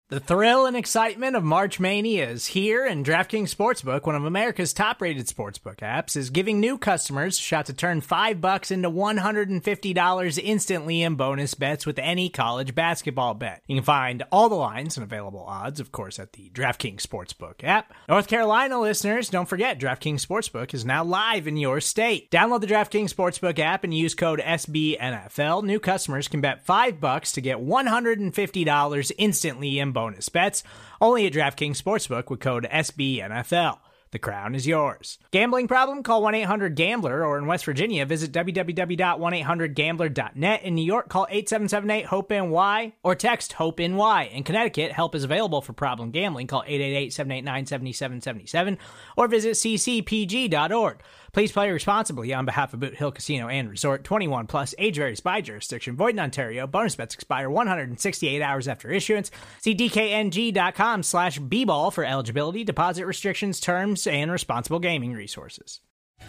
The thrill and excitement of March Mania is here, and DraftKings Sportsbook, one of America's top-rated sportsbook apps, is giving new customers a shot to turn $5 into $150 instantly in bonus bets with any college basketball bet. You can find all the lines and available odds, of course, at the DraftKings Sportsbook app. North Carolina listeners, don't forget, DraftKings Sportsbook is now live in your state. Download the DraftKings Sportsbook app and use code SBNFL. New customers can bet $5 to get $150 instantly in bonus bets, only at DraftKings Sportsbook with code SBNFL. The crown is yours. Gambling problem? Call 1-800-GAMBLER, or in West Virginia, visit www.1800gambler.net. In New York, call 877-8-HOPE-NY or text HOPE-NY. In Connecticut, help is available for problem gambling. Call 888-789-7777 or visit ccpg.org. Please play responsibly on behalf of Boot Hill Casino and Resort. 21 plus, age varies by jurisdiction. Void in Ontario. Bonus bets expire 168 hours after issuance. See dkng.com/bball for eligibility, deposit restrictions, terms, and responsible gaming resources.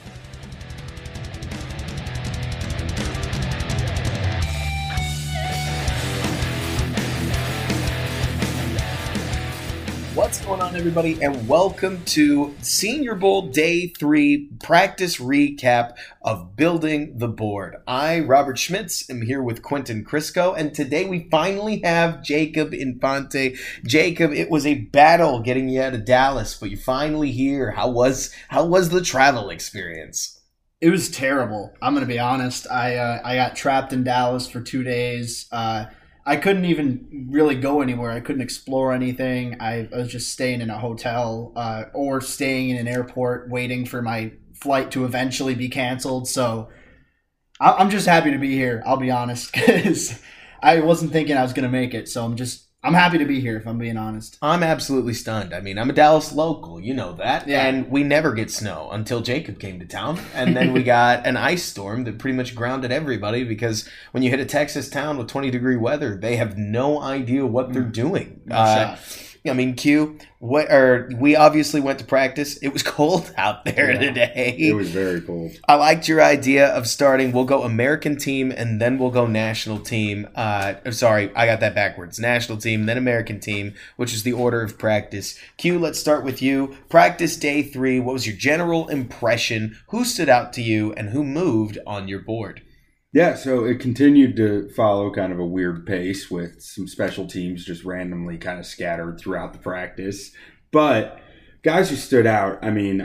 What's going on, everybody, and welcome to Senior Bowl Day 3 practice recap of Building the Board. I, Robert Schmitz, am here with Quentin Crisco, and today we finally have Jacob Infante. Jacob, it was a battle getting you out of Dallas, but you're finally here. How was the travel experience? It was terrible. I'm going to be honest. I got trapped in Dallas for 2 days. I couldn't even really go anywhere. I couldn't explore anything. I was just staying in a hotel or staying in an airport waiting for my flight to eventually be canceled. So I'm just happy to be here, I'll be honest, because I wasn't thinking I was going to make it. So I'm happy to be here, if I'm being honest. I'm absolutely stunned. I mean, I'm a Dallas local, you know that. Yeah. And we never get snow until Jacob came to town. And then we got an ice storm that pretty much grounded everybody, because when you hit a Texas town with 20-degree weather, they have no idea what they're doing. I mean, Q, we obviously went to practice. It was cold out there today. It was very cold. I liked your idea of starting. We'll go American team, and then we'll go national team. Sorry, I got that backwards. National team, then American team, which is the order of practice. Q, let's start with you. Practice day 3. What was your general impression? Who stood out to you, and who moved on your board? Yeah, so it continued to follow kind of a weird pace with some special teams just randomly kind of scattered throughout the practice. But guys who stood out, I mean,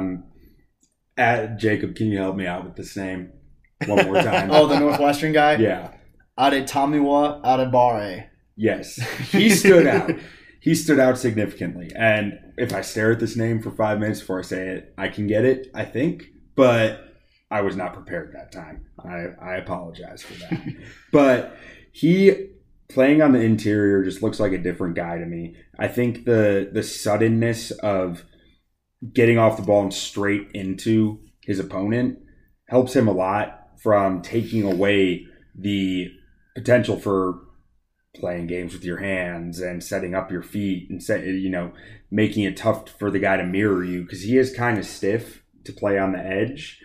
Jacob, can you help me out with this name one more time? Oh, the Northwestern guy? Yeah. Adetomiwa Adebare. Yes, he stood out. He stood out significantly. And if I stare at this name for 5 minutes before I say it, I can get it, I think. But I was not prepared that time. I apologize for that. But he, playing on the interior, just looks like a different guy to me. I think the suddenness of getting off the ball and straight into his opponent helps him a lot from taking away the potential for playing games with your hands and setting up your feet and making it tough for the guy to mirror you, because he is kind of stiff to play on the edge.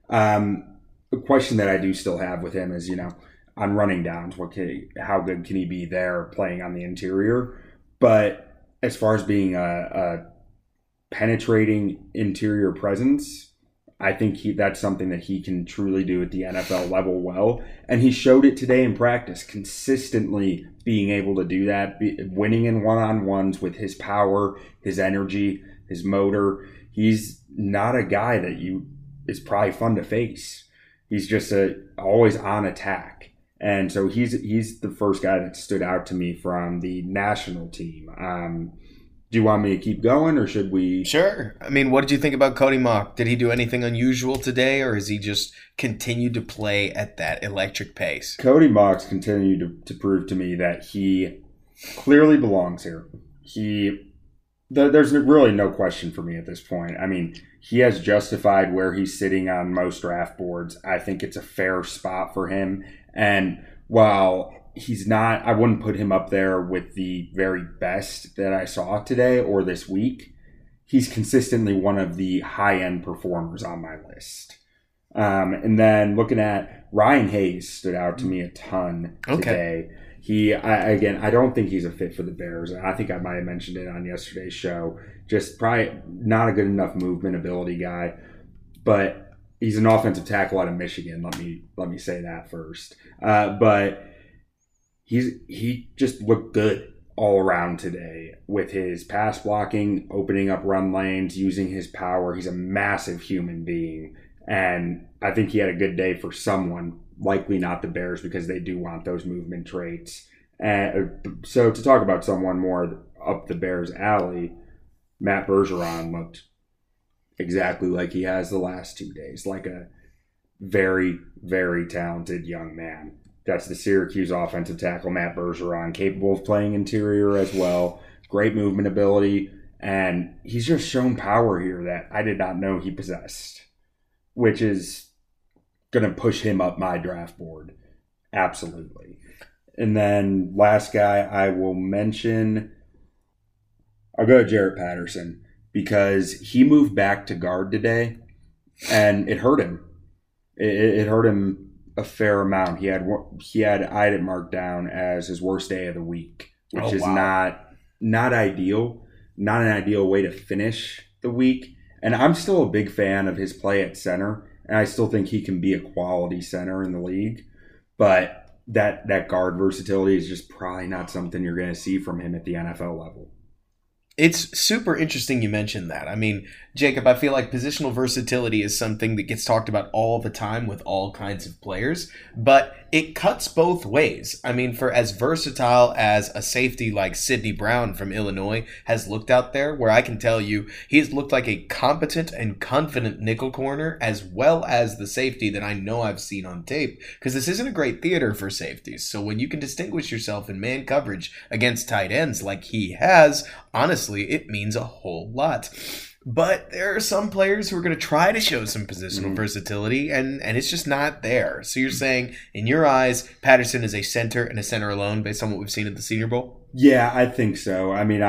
A question that I do still have with him is, on running downs, how good can he be there playing on the interior? But as far as being a penetrating interior presence, I think that's something that he can truly do at the NFL level well. And he showed it today in practice, consistently being able to do that, winning in one-on-ones with his power, his energy, his motor. He's not a guy that is probably fun to face. He's just always on attack. And so he's the first guy that stood out to me from the national team. Do you want me to keep going, or should we? Sure. I mean, what did you think about Cody Mauch? Did he do anything unusual today, or has he just continued to play at that electric pace? Cody Mauch continued to prove to me that he clearly belongs here. There's really no question for me at this point. I mean, he has justified where he's sitting on most draft boards. I think it's a fair spot for him. And while he's not, I wouldn't put him up there with the very best that I saw today or this week. He's consistently one of the high-end performers on my list. And then looking at Ryan Hayes stood out to me a ton today. I don't think he's a fit for the Bears. I think I might have mentioned it on yesterday's show. Just probably not a good enough movement ability guy. But he's an offensive tackle out of Michigan. Let me say that first. But he just looked good all around today with his pass blocking, opening up run lanes, using his power. He's a massive human being. And I think he had a good day for someone, likely not the Bears, because they do want those movement traits. And so to talk about someone more up the Bears' alley, Matt Bergeron looked exactly like he has the last 2 days, like a very, very talented young man. That's the Syracuse offensive tackle, Matt Bergeron, capable of playing interior as well. Great movement ability. And he's just shown power here that I did not know he possessed, which is going to push him up my draft board. Absolutely. And then last guy I will mention, I'll go to Jarrett Patterson because he moved back to guard today and it hurt him. It hurt him a fair amount. I had it marked down as his worst day of the week, which is not ideal, not an ideal way to finish the week. And I'm still a big fan of his play at center, and I still think he can be a quality center in the league. But that guard versatility is just probably not something you're going to see from him at the NFL level. It's super interesting you mentioned that. I mean, Jacob, I feel like positional versatility is something that gets talked about all the time with all kinds of players, but it cuts both ways. I mean, for as versatile as a safety like Sidney Brown from Illinois has looked out there, where I can tell you he's looked like a competent and confident nickel corner, as well as the safety that I know I've seen on tape, because this isn't a great theater for safeties. So when you can distinguish yourself in man coverage against tight ends like he has, honestly, it means a whole lot. But there are some players who are going to try to show some positional versatility, and it's just not there. So you're saying, in your eyes, Patterson is a center and a center alone based on what we've seen at the Senior Bowl? Yeah, I think so. I mean,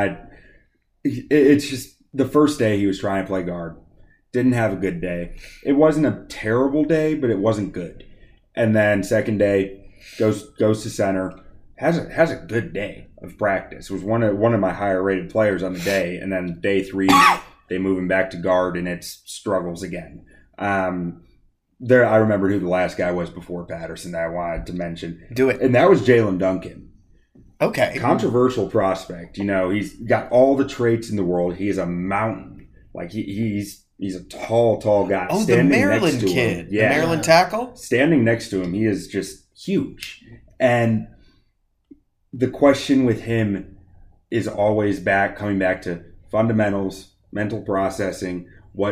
it's just the first day he was trying to play guard. Didn't have a good day. It wasn't a terrible day, but it wasn't good. And then second day, goes to center. Has a good day of practice. Was one of my higher rated players on the day, and then day 3 they move him back to guard and it's struggles again. I remember who the last guy was before Patterson that I wanted to mention. Do it. And that was Jalen Duncan. Okay. Controversial prospect. You know, he's got all the traits in the world. He is a mountain. Like he's a tall guy. Oh, the Maryland kid. Yeah. The Maryland tackle? Standing next to him, he is just huge. And the question with him is always coming back to fundamentals, mental processing.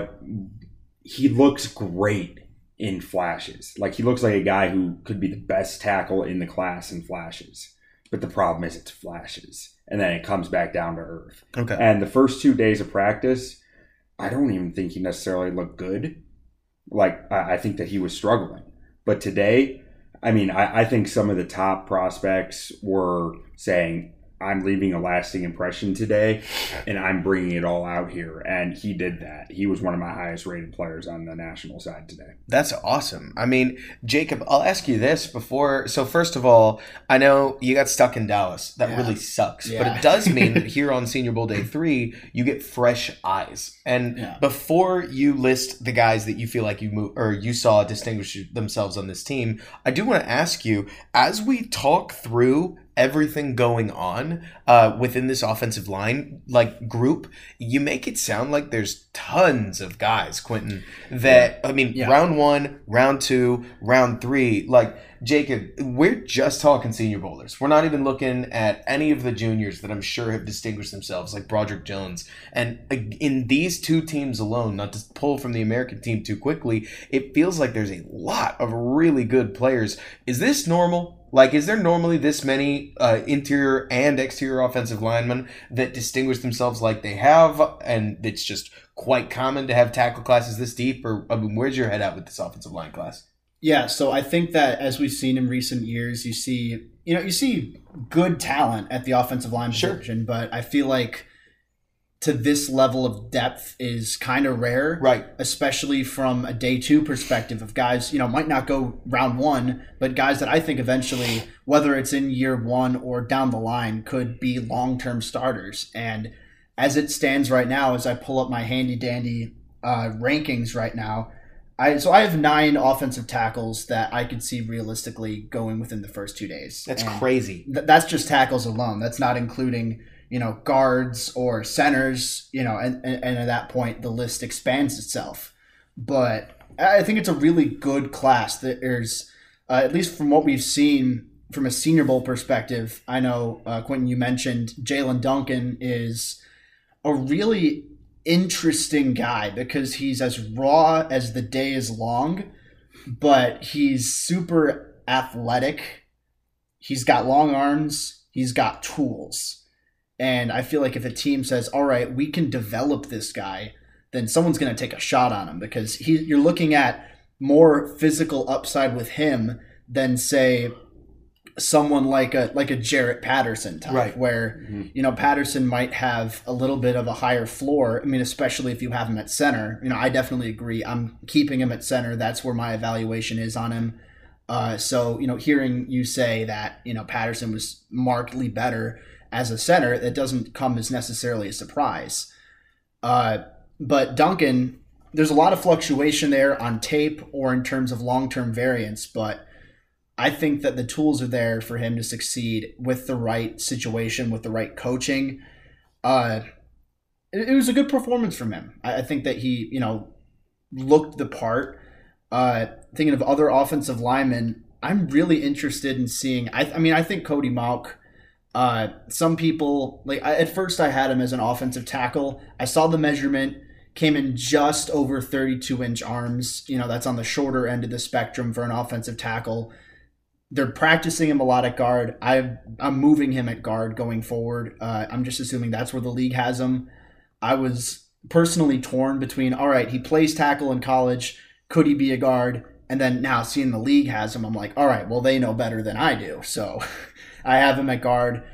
He looks great in flashes. Like, he looks like a guy who could be the best tackle in the class in flashes. But the problem is it's flashes. And then it comes back down to earth. Okay. And the first 2 days of practice, I don't even think he necessarily looked good. Like, I think that he was struggling. But today, I mean, I think some of the top prospects were saying, I'm leaving a lasting impression today, and I'm bringing it all out here. And he did that. He was one of my highest rated players on the national side today. That's awesome. I mean, Jacob, I'll ask you this before. So first of all, I know you got stuck in Dallas. That really sucks. Yeah. But it does mean that here on Senior Bowl Day 3, you get fresh eyes. And before you list the guys that you feel like you saw distinguish themselves on this team, I do want to ask you, as we talk through everything going on within this offensive line group, you make it sound like there's tons of guys, Quentin, that round 1, round 2, round 3, Jacob, we're just talking Senior Bowlers. We're not even looking at any of the juniors that I'm sure have distinguished themselves, like Broderick Jones. And in these 2 teams alone, not to pull from the American team too quickly, it feels like there's a lot of really good players. Is this normal? Is there normally this many interior and exterior offensive linemen that distinguish themselves like they have, and it's just quite common to have tackle classes this deep? Or where's your head at with this offensive line class? Yeah, so I think that as we've seen in recent years, you see good talent at the offensive line position, but I feel like to this level of depth is kind of rare, Right. Especially from a day 2 perspective of guys, might not go round 1, but guys that I think eventually, whether it's in year 1 or down the line, could be long-term starters. And as it stands right now, as I pull up my handy dandy rankings right now, I have 9 offensive tackles that I could see realistically going within the first 2 days. That's And crazy. that's just tackles alone. That's not including guards or centers, and at that point the list expands itself. But I think it's a really good class. There's, at least from what we've seen from a Senior Bowl perspective, I know, Quentin, you mentioned Jalen Duncan is a really interesting guy because he's as raw as the day is long, but he's super athletic. He's got long arms. He's got tools. And I feel like if a team says, all right, we can develop this guy, then someone's going to take a shot on him because you're looking at more physical upside with him than, say, someone like a Jarrett Patterson type, right, where, Patterson might have a little bit of a higher floor. I mean, especially if you have him at center. I definitely agree. I'm keeping him at center. That's where my evaluation is on him. So, hearing you say that, Patterson was markedly better as a center, that doesn't come as necessarily a surprise. But Duncan, there's a lot of fluctuation there on tape or in terms of long-term variance, but I think that the tools are there for him to succeed with the right situation, with the right coaching. It was a good performance from him. I think that he, looked the part. Thinking of other offensive linemen, I'm really interested in seeing. I think Cody Mauch. Some people at first I had him as an offensive tackle. I saw the measurement, came in just over 32-inch arms. That's on the shorter end of the spectrum for an offensive tackle. They're practicing him a lot at guard. I'm moving him at guard going forward. I'm just assuming that's where the league has him. I was personally torn between, all right, he plays tackle in college. Could he be a guard? And then now seeing the league has him, I'm like, all right, well, they know better than I do. So I have him at guard.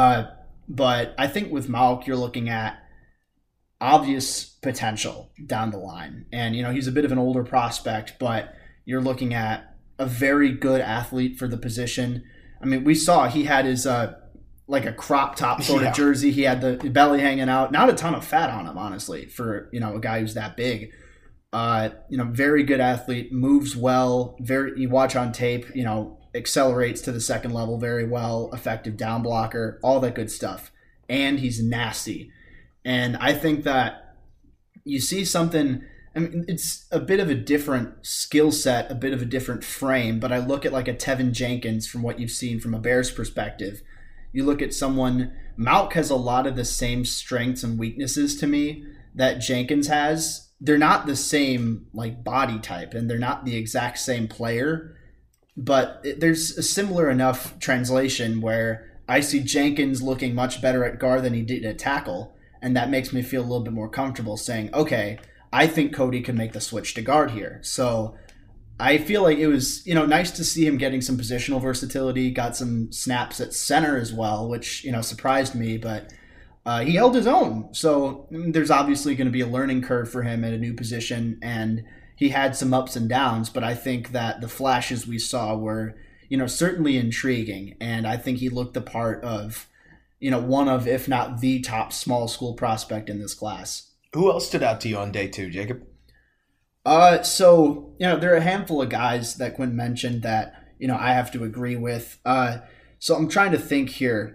But I think with Mauch, you're looking at obvious potential down the line. And, he's a bit of an older prospect, but you're looking at a very good athlete for the position. I mean, we saw he had his like a crop top sort of jersey. He had the belly hanging out. Not a ton of fat on him, honestly, for a guy who's that big. Very good athlete, moves well. You watch on tape, accelerates to the second level very well. Effective down blocker, all that good stuff. And he's nasty. And I think that you see something. I mean, it's a bit of a different skill set, a bit of a different frame, but I look at like a Tevin Jenkins from what you've seen from a Bears perspective. You look at someone, Mauch has a lot of the same strengths and weaknesses to me that Jenkins has. They're not the same like body type and they're not the exact same player, but there's a similar enough translation where I see Jenkins looking much better at guard than he did at tackle, and that makes me feel a little bit more comfortable saying, okay, I think Cody can make the switch to guard here. So I feel like it was, nice to see him getting some positional versatility, got some snaps at center as well, which, surprised me, but he held his own. So there's obviously going to be a learning curve for him at a new position, and he had some ups and downs, but I think that the flashes we saw were, certainly intriguing, and I think he looked the part of, one of, if not the top small school prospect in this class. Who else stood out to you on day 2, Jacob? So, there are a handful of guys that Quinn mentioned that, I have to agree with. So I'm trying to think here.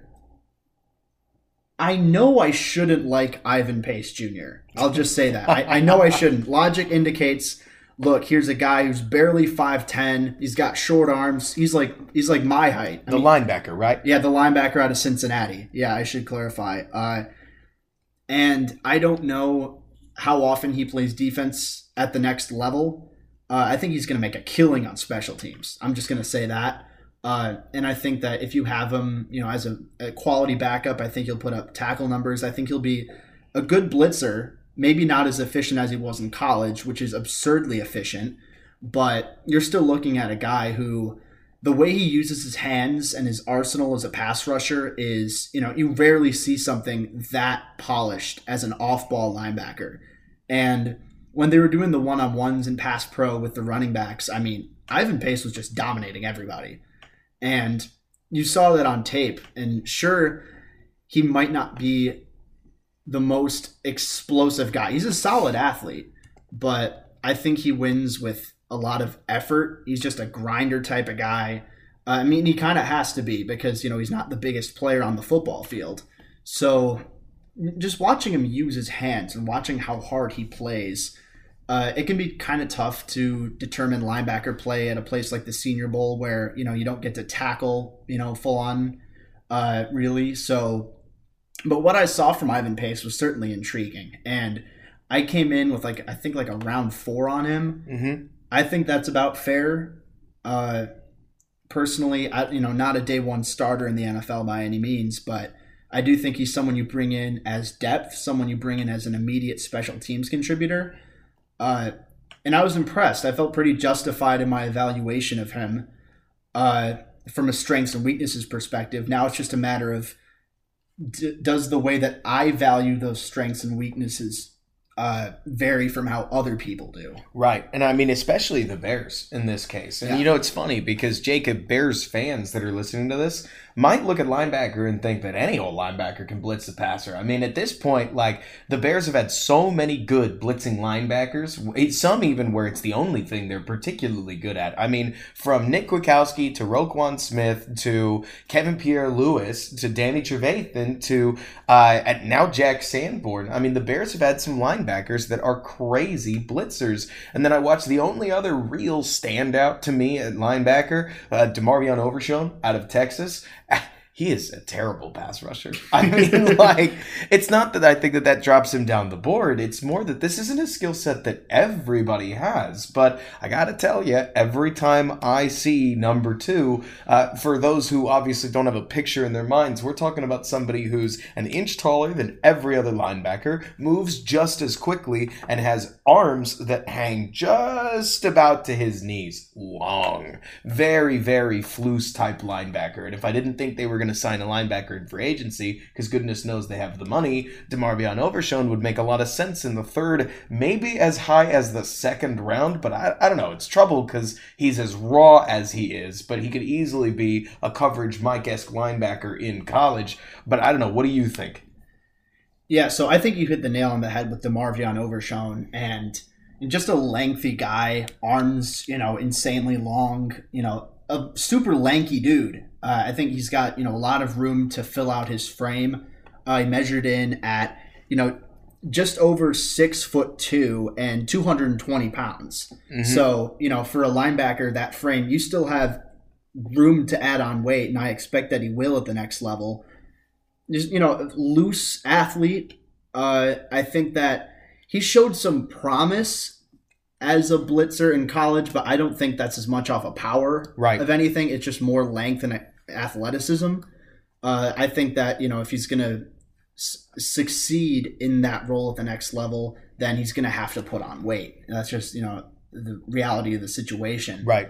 I know I shouldn't like Ivan Pace Jr. I'll just say that. I know I shouldn't. Logic indicates, look, here's a guy who's barely 5'10". He's got short arms. He's like my height. The linebacker, right? Yeah, the linebacker out of Cincinnati. Yeah, I should clarify. And I don't know how often he plays defense at the next level. I think he's going to make a killing on special teams. I'm just going to say that. And I think that if you have him, as a quality backup, I think he'll put up tackle numbers. I think he'll be a good blitzer, maybe not as efficient as he was in college, which is absurdly efficient. But you're still looking at a guy who, the way he uses his hands and his arsenal as a pass rusher is, you rarely see something that polished as an off-ball linebacker. And when they were doing the one-on-ones in pass pro with the running backs, I mean, Ivan Pace was just dominating everybody. And you saw that on tape. And sure, he might not be the most explosive guy. He's a solid athlete, but I think he wins with a lot of effort. He's just a grinder type of guy. I mean, he kind of has to be because, he's not the biggest player on the football field. So just watching him use his hands and watching how hard he plays, it can be kind of tough to determine linebacker play at a place like the Senior Bowl where, you don't get to tackle, full on, really. So, but what I saw from Ivan Pace was certainly intriguing. And I came in with I think a round 4 on him. Mm-hmm. I think that's about fair. Personally, not a day one starter in the NFL by any means, but I do think he's someone you bring in as depth, someone you bring in as an immediate special teams contributor. And I was impressed. I felt pretty justified in my evaluation of him from a strengths and weaknesses perspective. Now it's just a matter of does the way that I value those strengths and weaknesses vary from how other people do. Right. And I mean, especially the Bears in this case. And it's funny because Jacob, Bears fans that are listening to this might look at linebacker and think that any old linebacker can blitz the passer. I mean, at this point, the Bears have had so many good blitzing linebackers, some even where it's the only thing they're particularly good at. I mean, from Nick Kwiatkowski to Roquan Smith to Kevin Pierre-Louis to Danny Trevathan to now Jack Sanborn. I mean, the Bears have had some linebackers that are crazy blitzers. And then I watched the only other real standout to me at linebacker, DeMarvion Overshown out of Texas. He is a terrible pass rusher. I mean, it's not that I think that drops him down the board. It's more that this isn't a skill set that everybody has. But I got to tell you, every time I see number 2, for those who obviously don't have a picture in their minds, we're talking about somebody who's an inch taller than every other linebacker, moves just as quickly, and has arms that hang just about to his knees. Long. Very, very Flus type linebacker. And if I didn't think they were going to sign a linebacker in free agency, because goodness knows they have the money, DeMarvion Overshown would make a lot of sense in the 3rd, maybe as high as the 2nd round, but I don't know. It's trouble because he's as raw as he is, but he could easily be a coverage Mike-esque linebacker in college. But I don't know. What do you think? Yeah, so I think you hit the nail on the head with DeMarvion Overshown, and just a lengthy guy, arms, insanely long, a super lanky dude. I think he's got, a lot of room to fill out his frame. He measured in at, just over 6'2" and 220 pounds. Mm-hmm. So, for a linebacker, that frame, you still have room to add on weight, and I expect that he will at the next level. Just, loose athlete. I think that he showed some promise as a blitzer in college, but I don't think that's as much off of power of anything. It's just more length and athleticism. I think that, if he's going to succeed in that role at the next level, then he's going to have to put on weight. And that's just, the reality of the situation. Right.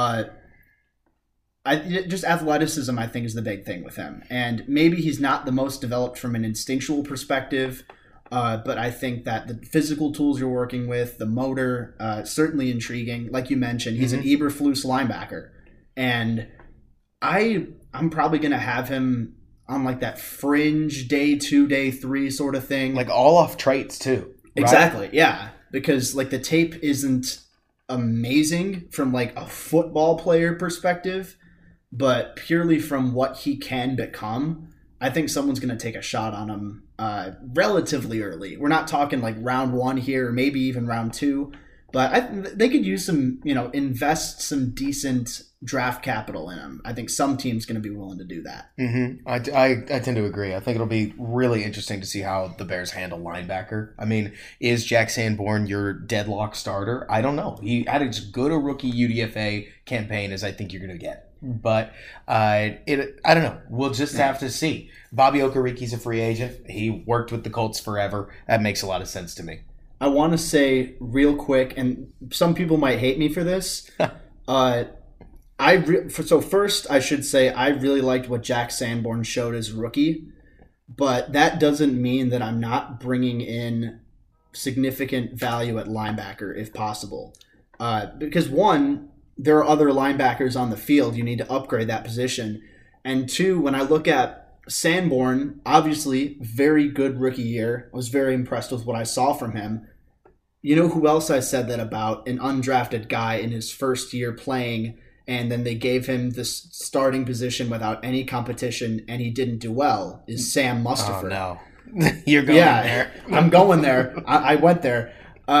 Just athleticism, I think, is the big thing with him. And maybe he's not the most developed from an instinctual perspective, but I think that the physical tools you're working with, the motor, certainly intriguing. Like you mentioned, he's an Eberflus linebacker. And I'm probably going to have him on that fringe day 2, day 3 sort of thing. All off traits too. Right? Exactly, yeah. Because the tape isn't amazing from a football player perspective, but purely from what he can become, I think someone's going to take a shot on him relatively early. We're not talking round 1 here, or maybe even round 2, but they could use some, invest some decent draft capital in him. I think some team's going to be willing to do that. Mm-hmm. I tend to agree. I think it'll be really interesting to see how the Bears handle linebacker. I mean, is Jack Sanborn your deadlock starter? I don't know. He had as good a rookie UDFA campaign as I think you're going to get. But I don't know. We'll just have to see. Bobby Okariki's a free agent. He worked with the Colts forever. That makes a lot of sense to me. I want to say real quick, and some people might hate me for this, So first, I should say I really liked what Jack Sanborn showed as rookie, but that doesn't mean that I'm not bringing in significant value at linebacker if possible. Because one, there are other linebackers on the field. You need to upgrade that position. And two, when I look at Sanborn, obviously very good rookie year. I was very impressed with what I saw from him. You know who else I said that about? An undrafted guy in his first year playing, and then they gave him this starting position without any competition, and he didn't do well, is Sam Mustipher. Oh, no. You're going there. I'm going there. I went there.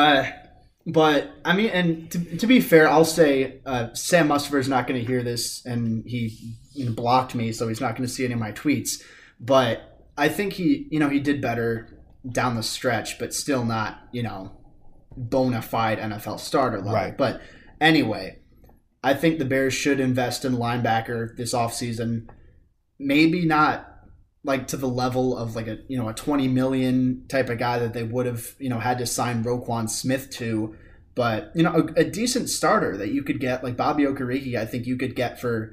But, I mean, and to be fair, I'll say Sam Mustipher is not going to hear this, and he blocked me, so he's not going to see any of my tweets. But I think he did better down the stretch, but still not, bona fide NFL starter level. Right. But anyway, I think the Bears should invest in linebacker this offseason. Maybe not like to the level of like a $20 million type of guy that they would have had to sign Roquan Smith to, but a decent starter that you could get like Bobby Okereke. I think you could get for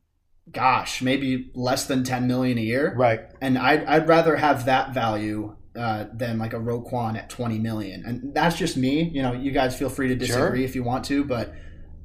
maybe less than $10 million a year, Right. And I'd rather have that value than like a Roquan at $20 million, and that's just me. You guys feel free to disagree if you want to, but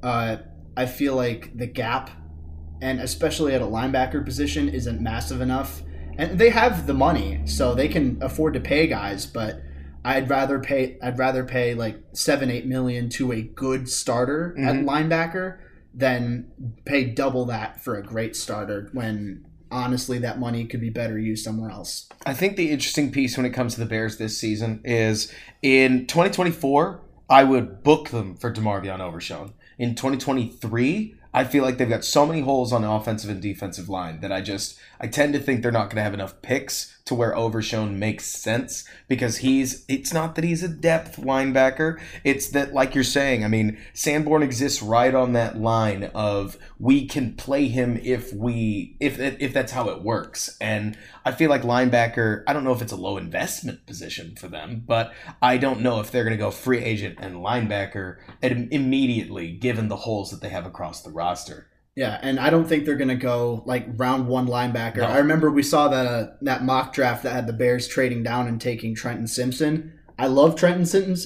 I feel like the gap, and especially at a linebacker position, isn't massive enough. And they have the money, so they can afford to pay guys. But I'd rather pay like $7-8 million to a good starter at linebacker than pay double that for a great starter. When honestly, that money could be better used somewhere else. I think the interesting piece when it comes to the Bears this season is in 2024, I would book them for DeMarvion Overshown. In 2023, I feel like they've got so many holes on the offensive and defensive line that I tend to think they're not going to have enough picks to where Overshown makes sense, because it's not that he's a depth linebacker. It's that, like you're saying, I mean, Sanborn exists right on that line of we can play him if that's how it works. And I feel like linebacker, I don't know if it's a low investment position for them, but I don't know if they're going to go free agent and linebacker immediately given the holes that they have across the roster. Yeah, and I don't think they're going to go like round one linebacker. No. I remember we saw that mock draft that had the Bears trading down and taking Trenton Simpson. I love Trenton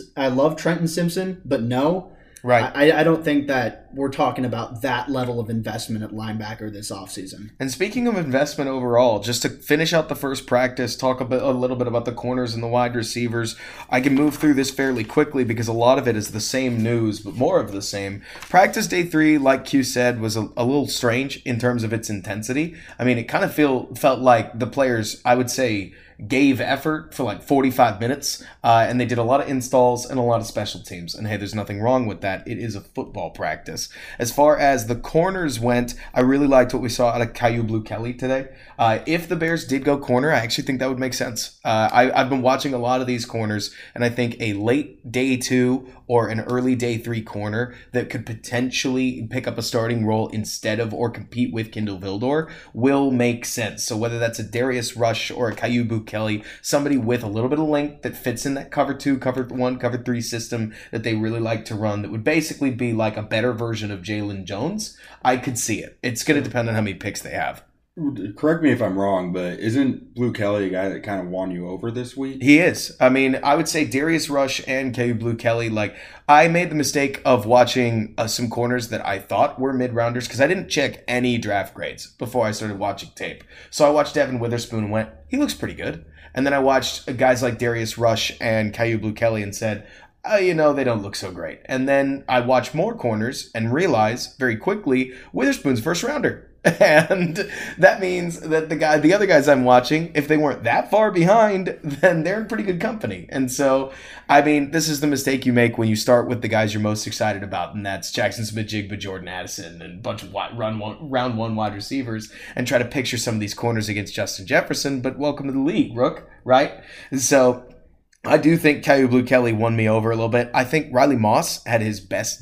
Simpson, but no. Right. I don't think that we're talking about that level of investment at linebacker this offseason. And speaking of investment overall, just to finish out the first practice, talk a little bit about the corners and the wide receivers. I can move through this fairly quickly because a lot of it is the same news, but more of the same. Practice day 3, like Q said, was a little strange in terms of its intensity. I mean, it kind of felt like the players, I would say, gave effort for like 45 minutes, and they did a lot of installs and a lot of special teams. And hey, there's nothing wrong with that. It is a football practice. As far as the corners went, I really liked what we saw out of Kyu Blu Kelly today. If the Bears did go corner, I actually think that would make sense. I've been watching a lot of these corners, and I think a late day 2 or an early day 3 corner that could potentially pick up a starting role instead of or compete with Kindle Vildor will make sense. So whether that's a Darius Rush or a Kyu Blu Kelly, somebody with a little bit of length that fits in that cover 2, cover 1, cover 3 system that they really like to run, that would basically be like a better version of Jalen Jones, I could see it. It's going to depend on how many picks they have. Correct me if I'm wrong, but isn't Blu Kelly a guy that kind of won you over this week? He is. I mean, I would say Darius Rush and Kyu Blu Kelly, like, I made the mistake of watching some corners that I thought were mid-rounders because I didn't check any draft grades before I started watching tape. So I watched Devin Witherspoon and went, he looks pretty good. And then I watched guys like Darius Rush and Kyu Blu Kelly and said, they don't look so great. And then I watched more corners and realized very quickly Witherspoon's first rounder. And that means that the other guys I'm watching, if they weren't that far behind, then they're in pretty good company. And so, I mean, this is the mistake you make when you start with the guys you're most excited about, and that's Jackson Smith-Jigba, Jordan Addison, and a bunch of round one wide receivers, and try to picture some of these corners against Justin Jefferson. But welcome to the league, Rook, right? And so I do think Kyu Blu Kelly won me over a little bit. I think Riley Moss had his best day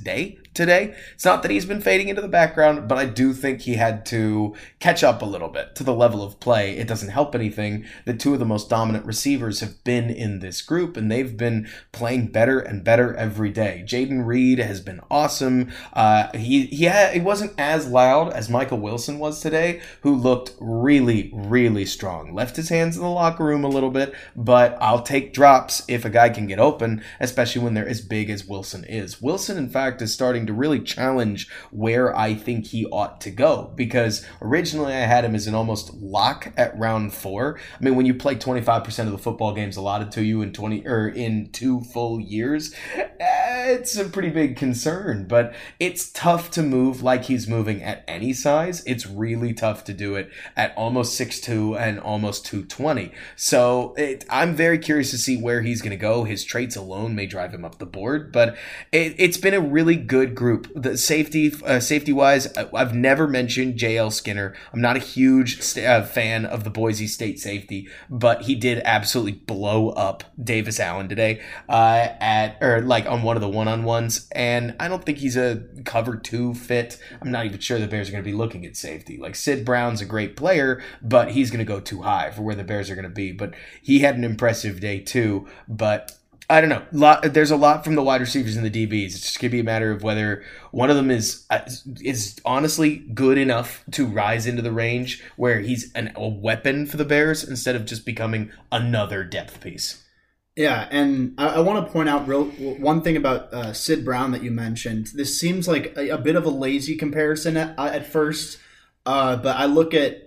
today. It's not that he's been fading into the background, but I do think he had to catch up a little bit to the level of play. It doesn't help anything that two of the most dominant receivers have been in this group, and they've been playing better and better every day. Jayden Reed has been awesome. He wasn't as loud as Michael Wilson was today, who looked really, really strong. Left his hands in the locker room a little bit, but I'll take drops if a guy can get open, especially when they're as big as Wilson is. Wilson, in fact, is starting to really challenge where I think he ought to go, because originally I had him as an almost lock at round 4. I mean, when you play 25% of the football games allotted to you in 2 full years, it's a pretty big concern, but it's tough to move like he's moving at any size. It's really tough to do it at almost 6'2" and almost 220. So I'm very curious to see where he's going to go. His traits alone may drive him up the board, but it's been a really good group. The safety-wise, I've never mentioned J.L. Skinner. I'm not a huge fan of the Boise State safety, but he did absolutely blow up Davis Allen today on one of the one-on-ones, and I don't think he's a cover 2 fit. I'm not even sure the Bears are going to be looking at safety. Like, Sid Brown's a great player, but he's going to go too high for where the Bears are going to be. But he had an impressive day too, but I don't know. There's a lot from the wide receivers and the DBs. It's just going to be a matter of whether one of them is honestly good enough to rise into the range where he's a weapon for the Bears instead of just becoming another depth piece. Yeah, and I want to point out one thing about Sid Brown that you mentioned. This seems like a bit of a lazy comparison at first, but I look at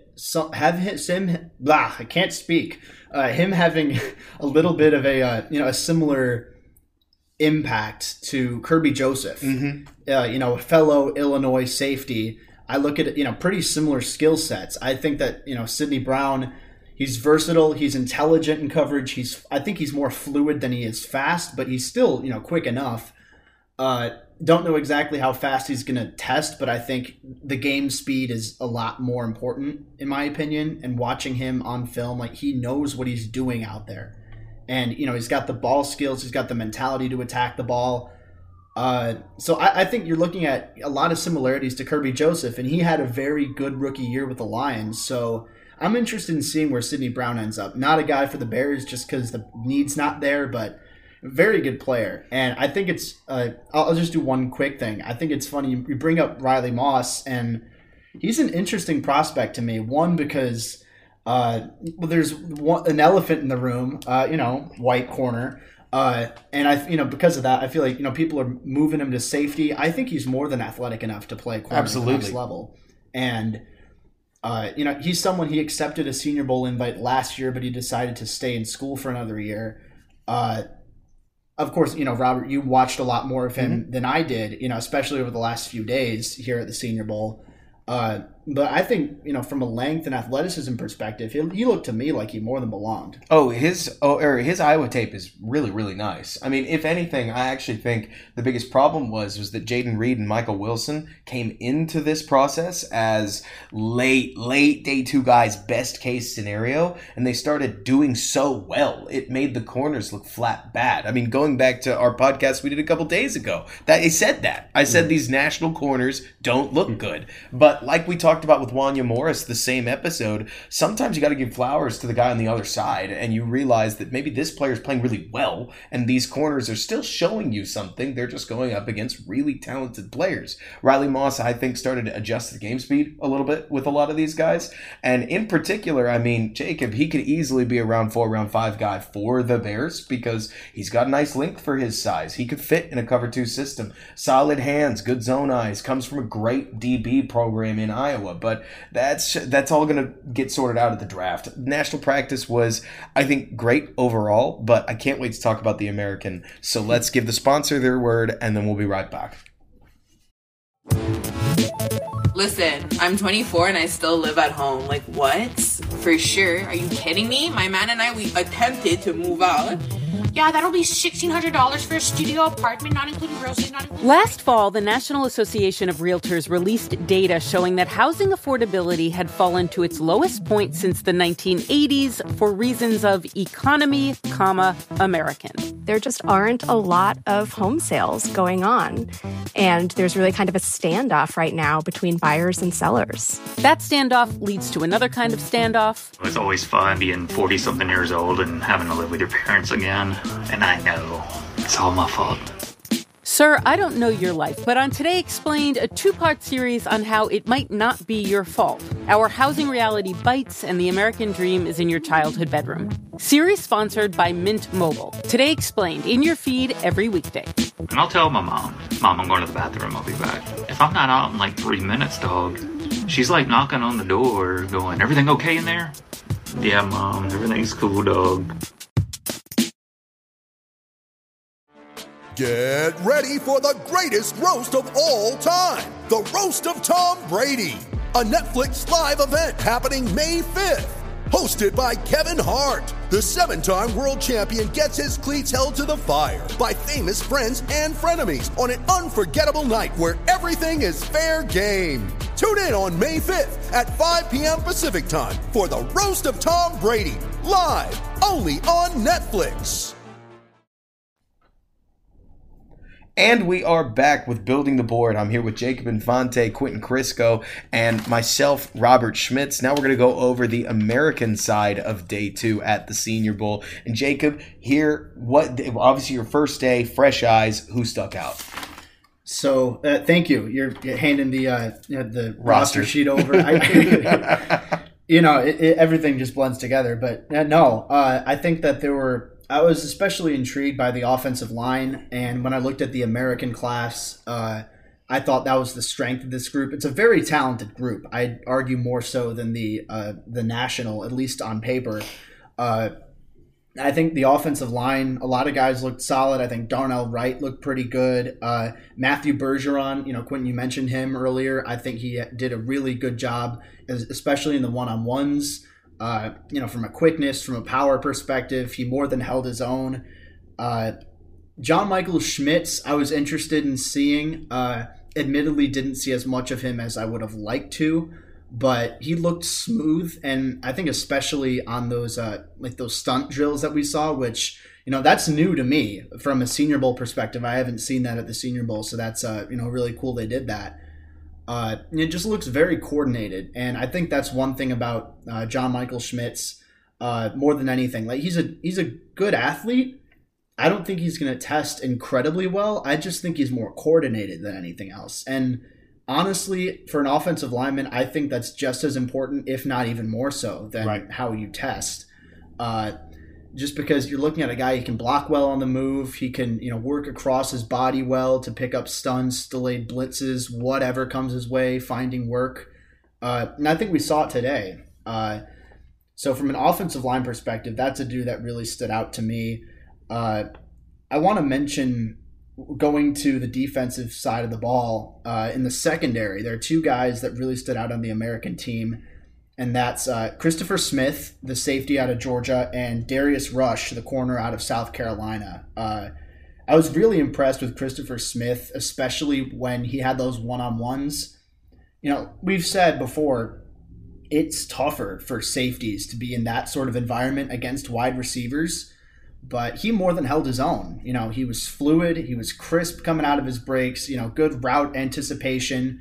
I can't speak. Him having a little bit of a similar impact to Kirby Joseph, a fellow Illinois safety. I look at pretty similar skill sets. I think that Sidney Brown, he's versatile, he's intelligent in coverage. I think he's more fluid than he is fast, but he's still quick enough. Don't know exactly how fast he's going to test, but I think the game speed is a lot more important, in my opinion. And watching him on film, like, he knows what he's doing out there. And, he's got the ball skills. He's got the mentality to attack the ball. So I think you're looking at a lot of similarities to Kirby Joseph, and he had a very good rookie year with the Lions. So I'm interested in seeing where Sidney Brown ends up. Not a guy for the Bears just because the need's not there, but very good player. And I think it's I'll just do one quick thing. I think it's funny you bring up Riley Moss, and he's an interesting prospect to me. One, because there's an elephant in the room, white corner, and because of that, I feel like people are moving him to safety. I think he's more than athletic enough to play corner at the next level. And he's someone, he accepted a Senior Bowl invite last year, but he decided to stay in school for another year. Of course, Robert, you watched a lot more of him than I did, especially over the last few days here at the Senior Bowl. But I think, from a length and athleticism perspective, he looked to me like he more than belonged. His Iowa tape is really, really nice. I mean, if anything, I actually think the biggest problem was that Jayden Reed and Michael Wilson came into this process as late day 2 guys, best case scenario, and they started doing so well. It made the corners look flat bad. I mean, going back to our podcast we did a couple days ago, I said these national corners don't look good. But like we talked about with Wanya Morris the same episode, sometimes you got to give flowers to the guy on the other side, and you realize that maybe this player is playing really well, and these corners are still showing you something. They're just going up against really talented players. Riley Moss, I think, started to adjust the game speed a little bit with a lot of these guys, and in particular, I mean, Jacob, he could easily be a round 4, round 5 guy for the Bears because he's got a nice length for his size. He could fit in a cover 2 system. Solid hands, good zone eyes, comes from a great DB program in Iowa, but that's all going to get sorted out at the draft. National practice was, I think, great overall, but I can't wait to talk about the American. So let's give the sponsor their word, and then we'll be right back. Listen, I'm 24 and I still live at home. Like, what? For sure. Are you kidding me? My man and I, we attempted to move out. Yeah, that'll be $1,600 for a studio apartment, not including groceries, not including... Last fall, the National Association of Realtors released data showing that housing affordability had fallen to its lowest point since the 1980s for reasons of economy, American. there just aren't a lot of home sales going on. And there's really kind of a standoff right now between buyers and sellers. That standoff leads to another kind of standoff. It's always fun being 40-something years old and having to live with your parents again. And I know it's all my fault. Sir, I don't know your life, but on Today Explained, a two-part series on how it might not be your fault. Our housing reality bites and the American dream is in your childhood bedroom. Series sponsored by Mint Mobile. Today Explained, in your feed every weekday. And I'll tell my mom, I'm going to the bathroom, I'll be back. If I'm not out in like 3 minutes, dog, she's like knocking on the door going, everything okay in there? Yeah, Mom, everything's cool, dog. Get ready for the greatest roast of all time, the Roast of Tom Brady, a Netflix live event happening May 5th. Hosted by Kevin Hart, the 7-time world champion gets his cleats held to the fire by famous friends and frenemies on an unforgettable night where everything is fair game. Tune in on May 5th at 5 p.m. Pacific time for the Roast of Tom Brady, live only on Netflix. And we are back with Building the Board. I'm here with Jacob Infante, Quentin Crisco, and myself, Robert Schmitz. Now we're going to go over the American side of Day 2 at the Senior Bowl. And Jacob, obviously your first day, fresh eyes, who stuck out? So, thank you. You're handing the roster sheet over. Everything just blends together. But I think that I was especially intrigued by the offensive line, and when I looked at the American class, I thought that was the strength of this group. It's a very talented group. I'd argue more so than the national, at least on paper. I think the offensive line, a lot of guys looked solid. I think Darnell Wright looked pretty good. Matthew Bergeron, Quentin, you mentioned him earlier. I think he did a really good job, especially in the one-on-ones. From a quickness, from a power perspective, he more than held his own. John Michael Schmitz, I was interested in seeing. Admittedly, didn't see as much of him as I would have liked to, but he looked smooth, and I think especially on those those stunt drills that we saw, which that's new to me from a Senior Bowl perspective. I haven't seen that at the Senior Bowl, so that's really cool they did that. It just looks very coordinated, and I think that's one thing about John Michael Schmitz more than anything. Like he's a good athlete. I don't think he's going to test incredibly well. I just think he's more coordinated than anything else. And honestly, for an offensive lineman, I think that's just as important, if not even more so, than how you test. Just because you're looking at a guy who can block well on the move, he can work across his body well to pick up stuns, delayed blitzes, whatever comes his way, finding work. And I think we saw it today. So from an offensive line perspective, that's a dude that really stood out to me. I want to mention going to the defensive side of the ball in the secondary. There are two guys that really stood out on the American team. And that's Christopher Smith, the safety out of Georgia, and Darius Rush, the corner out of South Carolina. I was really impressed with Christopher Smith, especially when he had those one-on-ones. We've said before, it's tougher for safeties to be in that sort of environment against wide receivers, but he more than held his own. He was fluid, he was crisp coming out of his breaks, good route anticipation.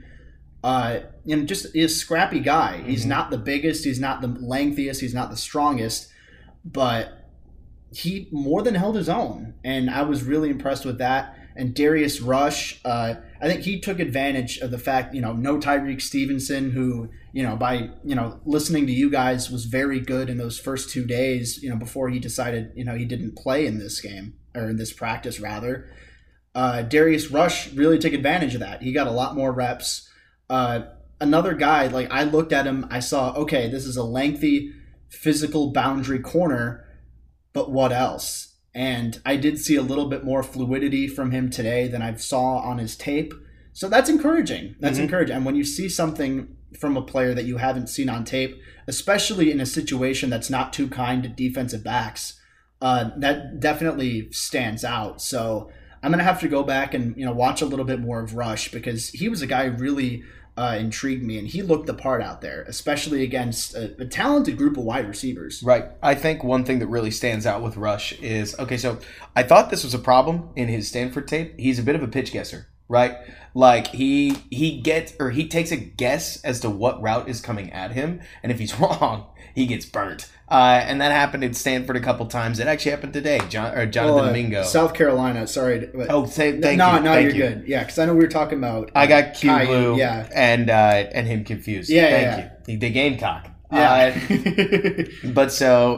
Just a scrappy guy. Mm-hmm. He's not the biggest, he's not the lengthiest, he's not the strongest, but he more than held his own. And I was really impressed with that. And Darius Rush, I think he took advantage of the fact, no Tyreek Stevenson, who, by, listening to you guys was very good in those first 2 days, before he decided, he didn't play in this game, or in this practice rather. Darius Rush really took advantage of that. He got a lot more reps. Another guy, I looked at him, I saw, okay, this is a lengthy physical boundary corner, but what else? And I did see a little bit more fluidity from him today than I saw on his tape. So that's encouraging. That's encouraging. And when you see something from a player that you haven't seen on tape, especially in a situation that's not too kind to defensive backs, that definitely stands out. So I'm going to have to go back and watch a little bit more of Rush, because he was a guy who really intrigued me, and he looked the part out there, especially against a talented group of wide receivers. Right. I think one thing that really stands out with Rush is, okay, so I thought this was a problem in his Stanford tape. He's a bit of a pitch guesser, right? Like he takes a guess as to what route is coming at him, and if he's wrong, he gets burnt. And that happened at Stanford a couple times. It actually happened today. Jonathan Mingo, South Carolina. Sorry. Thank you. No, you're you. good. Yeah, because I know we were talking about. I got Q Caillou, Blue, yeah, and him confused. Yeah, Thank you. The Gamecock. Yeah. But so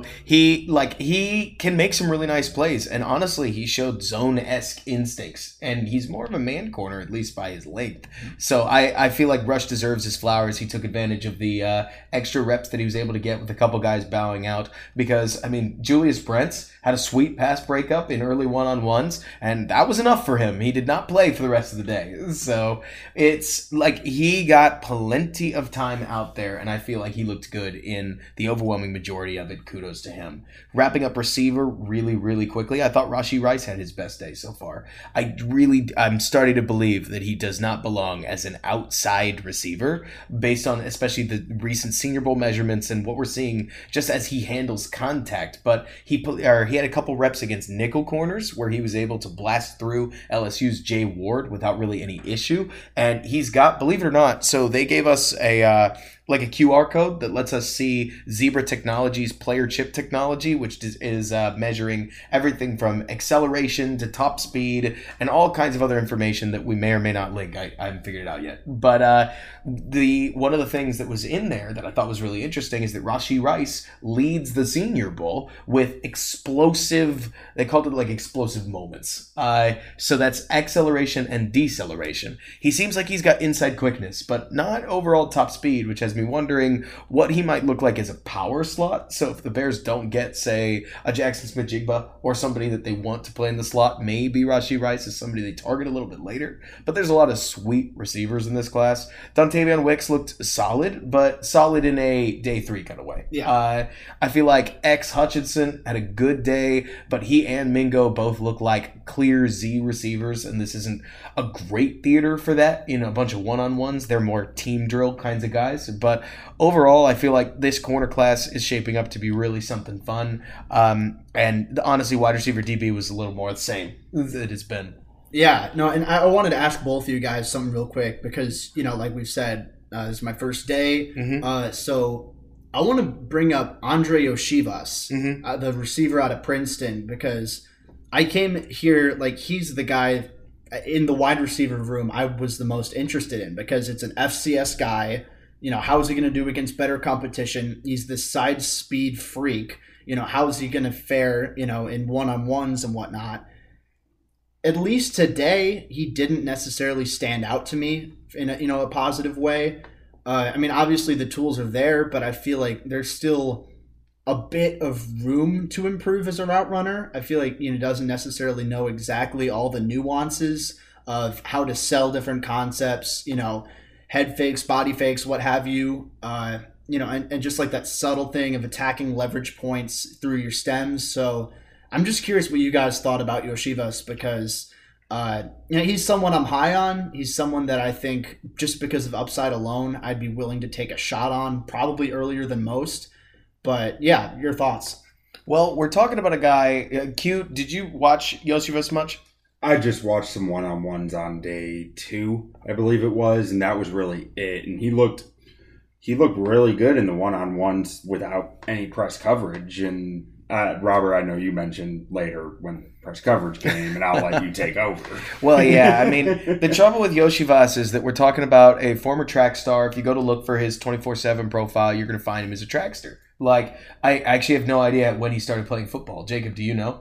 he can make some really nice plays, and honestly, he showed zone-esque instincts, and he's more of a man corner, at least by his length. So I feel like Rush deserves his flowers. He took advantage of the extra reps that he was able to get with a couple guys bowing out, because I mean, Julius Brents had a sweet pass breakup in early one-on-ones, and that was enough for him. He did not play for the rest of the day. So it's like he got plenty of time out there, and I feel like he looked good in the overwhelming majority of it. Kudos to him. Wrapping up receiver really, really quickly, I thought Rashee Rice had his best day so far. I'm starting to believe that he does not belong as an outside receiver based on especially the recent Senior Bowl measurements and what we're seeing just as he handles contact. But he had a couple reps against nickel corners where he was able to blast through LSU's Jay Ward without really any issue. And he's got, believe it or not, so they gave us a QR code that lets us see Zebra Technologies player chip technology, which is measuring everything from acceleration to top speed and all kinds of other information that we may or may not link. I haven't figured it out yet. But one of the things that was in there that I thought was really interesting is that Rashee Rice leads the Senior Bowl with explosive, they called it like explosive moments. So that's acceleration and deceleration. He seems like he's got inside quickness, but not overall top speed, which has me wondering what he might look like as a power slot. So if the Bears don't get, say, a Jackson Smith-Jigba or somebody that they want to play in the slot, maybe Rashee Rice is somebody they target a little bit later. But there's a lot of sweet receivers in this class. Dontavion Wicks looked solid, but solid in a day 3 kind of way. Yeah. I feel like X Hutchinson had a good day, but he and Mingo both look like clear Z receivers, and this isn't a great theater for that. A bunch of one-on-ones. They're more team drill kinds of guys. But overall, I feel like this corner class is shaping up to be really something fun. And honestly, wide receiver DB was a little more the same as it has been. Yeah, no, and I wanted to ask both of you guys something real quick because, like we've said, this is my first day. Mm-hmm. So I want to bring up Andre Yoshivas, the receiver out of Princeton, because I came here, he's the guy in the wide receiver room I was the most interested in because it's an FCS guy. How is he going to do against better competition? He's this side speed freak. How is he going to fare, in one-on-ones and whatnot? At least today, he didn't necessarily stand out to me in a positive way. Obviously the tools are there, but I feel like there's still a bit of room to improve as a route runner. I feel like he doesn't necessarily know exactly all the nuances of how to sell different concepts, head fakes, body fakes, what have you, and just like that subtle thing of attacking leverage points through your stems. So I'm just curious what you guys thought about Yoshivas because, he's someone I'm high on. He's someone that I think just because of upside alone, I'd be willing to take a shot on probably earlier than most. But yeah, your thoughts. Well, we're talking about a guy, Q, did you watch Yoshivas much? I just watched some one-on-ones on day 2, I believe it was, and that was really it. And he looked really good in the one-on-ones without any press coverage. And Robert, I know you mentioned later when press coverage came, and I'll let you take over. Well, yeah, the trouble with Yoshivas is that we're talking about a former track star. If you go to look for his 24/7 profile, you're going to find him as a trackster. I actually have no idea when he started playing football. Jacob, do you know?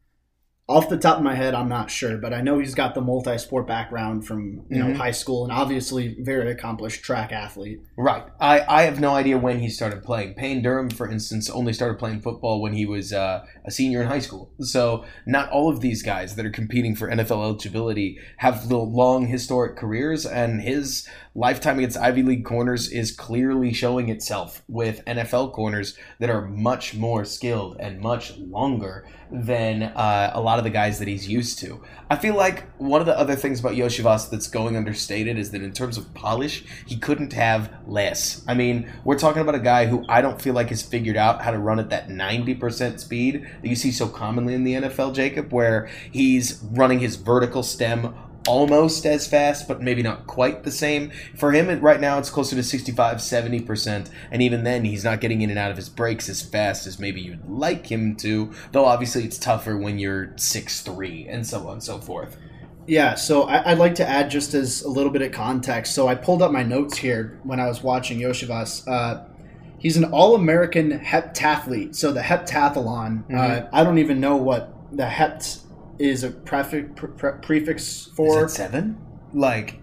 Off the top of my head, I'm not sure, but I know he's got the multi-sport background from high school and obviously very accomplished track athlete. Right. I have no idea when he started playing. Payne Durham, for instance, only started playing football when he was a senior in high school. So not all of these guys that are competing for NFL eligibility have long historic careers, and his lifetime against Ivy League corners is clearly showing itself with NFL corners that are much more skilled and much longer than a lot lot of the guys that he's used to. I feel like one of the other things about Iosivas that's going understated is that in terms of polish, he couldn't have less. I mean, we're talking about a guy who I don't feel like has figured out how to run at that 90% speed that you see so commonly in the NFL, Jacob, where he's running his vertical stem almost as fast, but maybe not quite the same. For him, right now, it's closer to 65, 70%, and even then, he's not getting in and out of his breaks as fast as maybe you'd like him to, though obviously it's tougher when you're 6'3", and so on and so forth. Yeah, so I'd like to add just as a little bit of context. So I pulled up my notes here when I was watching Iosivas. He's an All-American heptathlete, so the heptathlon, I don't even know what the hept is a prefix for. Is it 7? Like,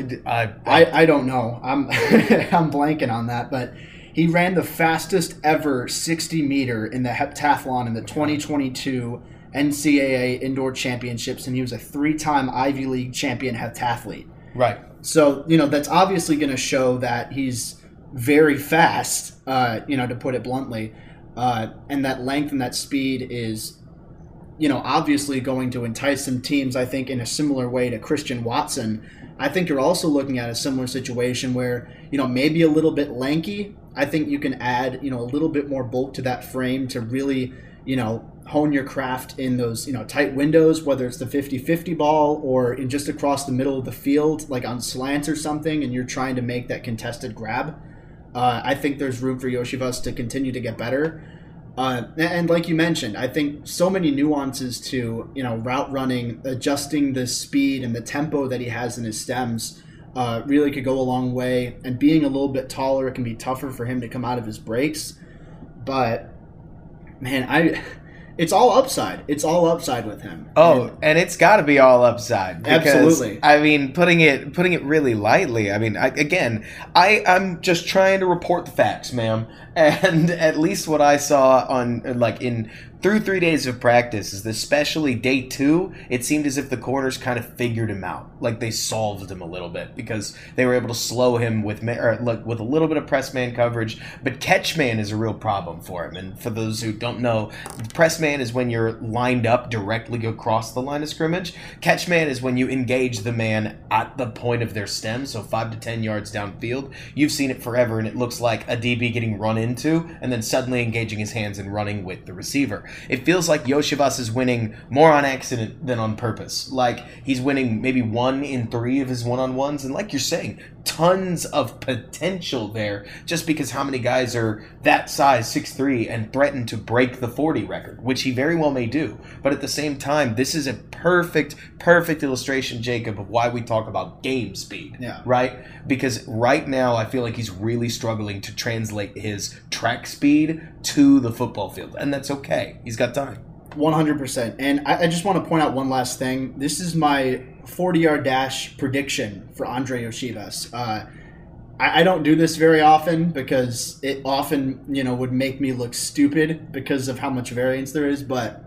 I don't know. I'm I'm blanking on that, but he ran the fastest ever 60 meter in the heptathlon in the 2022 NCAA Indoor Championships, and he was a 3-time Ivy League champion heptathlete. Right. So, that's obviously going to show that he's very fast, to put it bluntly, and that length and that speed is obviously going to entice some teams, I think, in a similar way to Christian Watson. I think you're also looking at a similar situation where, maybe a little bit lanky. I think you can add, a little bit more bulk to that frame to really, hone your craft in those, tight windows, whether it's the 50-50 ball or in just across the middle of the field, like on slants or something, and you're trying to make that contested grab. I think there's room for Iosivas to continue to get better. And like you mentioned, I think so many nuances to, route running, adjusting the speed and the tempo that he has in his stems really could go a long way. And being a little bit taller, it can be tougher for him to come out of his breaks. But, man, it's all upside. It's all upside with him. Oh, and it's got to be all upside. Because, absolutely. I mean, putting it really lightly. I mean, I'm just trying to report the facts, ma'am. And at least what I saw through 3 days of practice is that especially day 2, it seemed as if the corners kind of figured him out. Like they solved him a little bit because they were able to slow him with a little bit of press man coverage. But catch man is a real problem for him. And for those who don't know, press man is when you're lined up directly across the line of scrimmage. Catch man is when you engage the man at the point of their stem, so 5 to 10 yards downfield. You've seen it forever, and it looks like a DB getting run into and then suddenly engaging his hands and running with the receiver. It feels like Iosivas is winning more on accident than on purpose. Like, he's winning maybe 1 in 3 of his one-on-ones, and like you're saying, tons of potential there just because how many guys are that size, 6'3", and threaten to break the 40 record, which he very well may do. But at the same time, this is a perfect illustration, Jacob, of why we talk about game speed, right? Because right now I feel like he's really struggling to translate his track speed to the football field, and that's okay. He's got time. 100%. And I just want to point out one last thing. This is my 40-yard dash prediction for Andre Iosivas. I don't do this very often because it often, would make me look stupid because of how much variance there is, but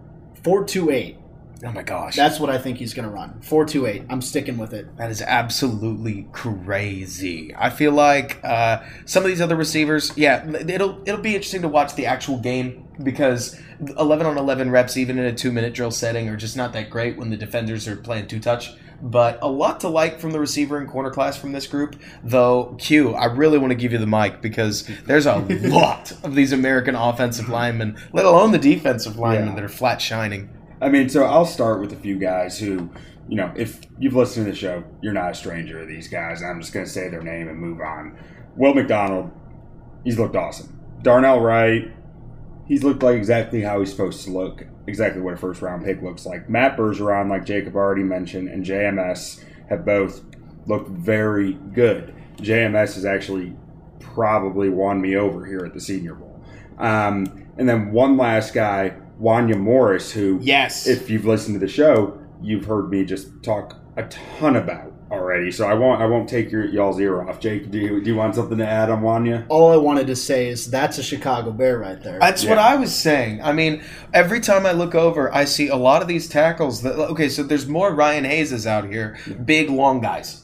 4.28. Oh my gosh. That's what I think he's going to run. 4.28. I'm sticking with it. That is absolutely crazy. I feel like some of these other receivers, it'll be interesting to watch the actual game because 11 on 11 reps, even in a 2-minute drill setting, are just not that great when the defenders are playing two-touch. But a lot to like from the receiver and corner class from this group. Though, Q, I really want to give you the mic because there's a lot of these American offensive linemen, let alone the defensive linemen, that are flat shining. I mean, so I'll start with a few guys who, if you've listened to the show, you're not a stranger to these guys. And I'm just going to say their name and move on. Will McDonald, he's looked awesome. Darnell Wright, he's looked like exactly how he's supposed to look, exactly what a first-round pick looks like. Matt Bergeron, like Jacob already mentioned, and JMS have both looked very good. JMS has actually probably won me over here at the Senior Bowl. And then one last guy, Wanya Morris, who, if you've listened to the show, you've heard me just talk a ton about already. So I won't take y'all's ear off. Jake, do you want something to add on Wanya? All I wanted to say is that's a Chicago Bear right there. That's what I was saying. I mean, every time I look over, I see a lot of these tackles. So there's more Ryan Hayeses out here, big, long guys.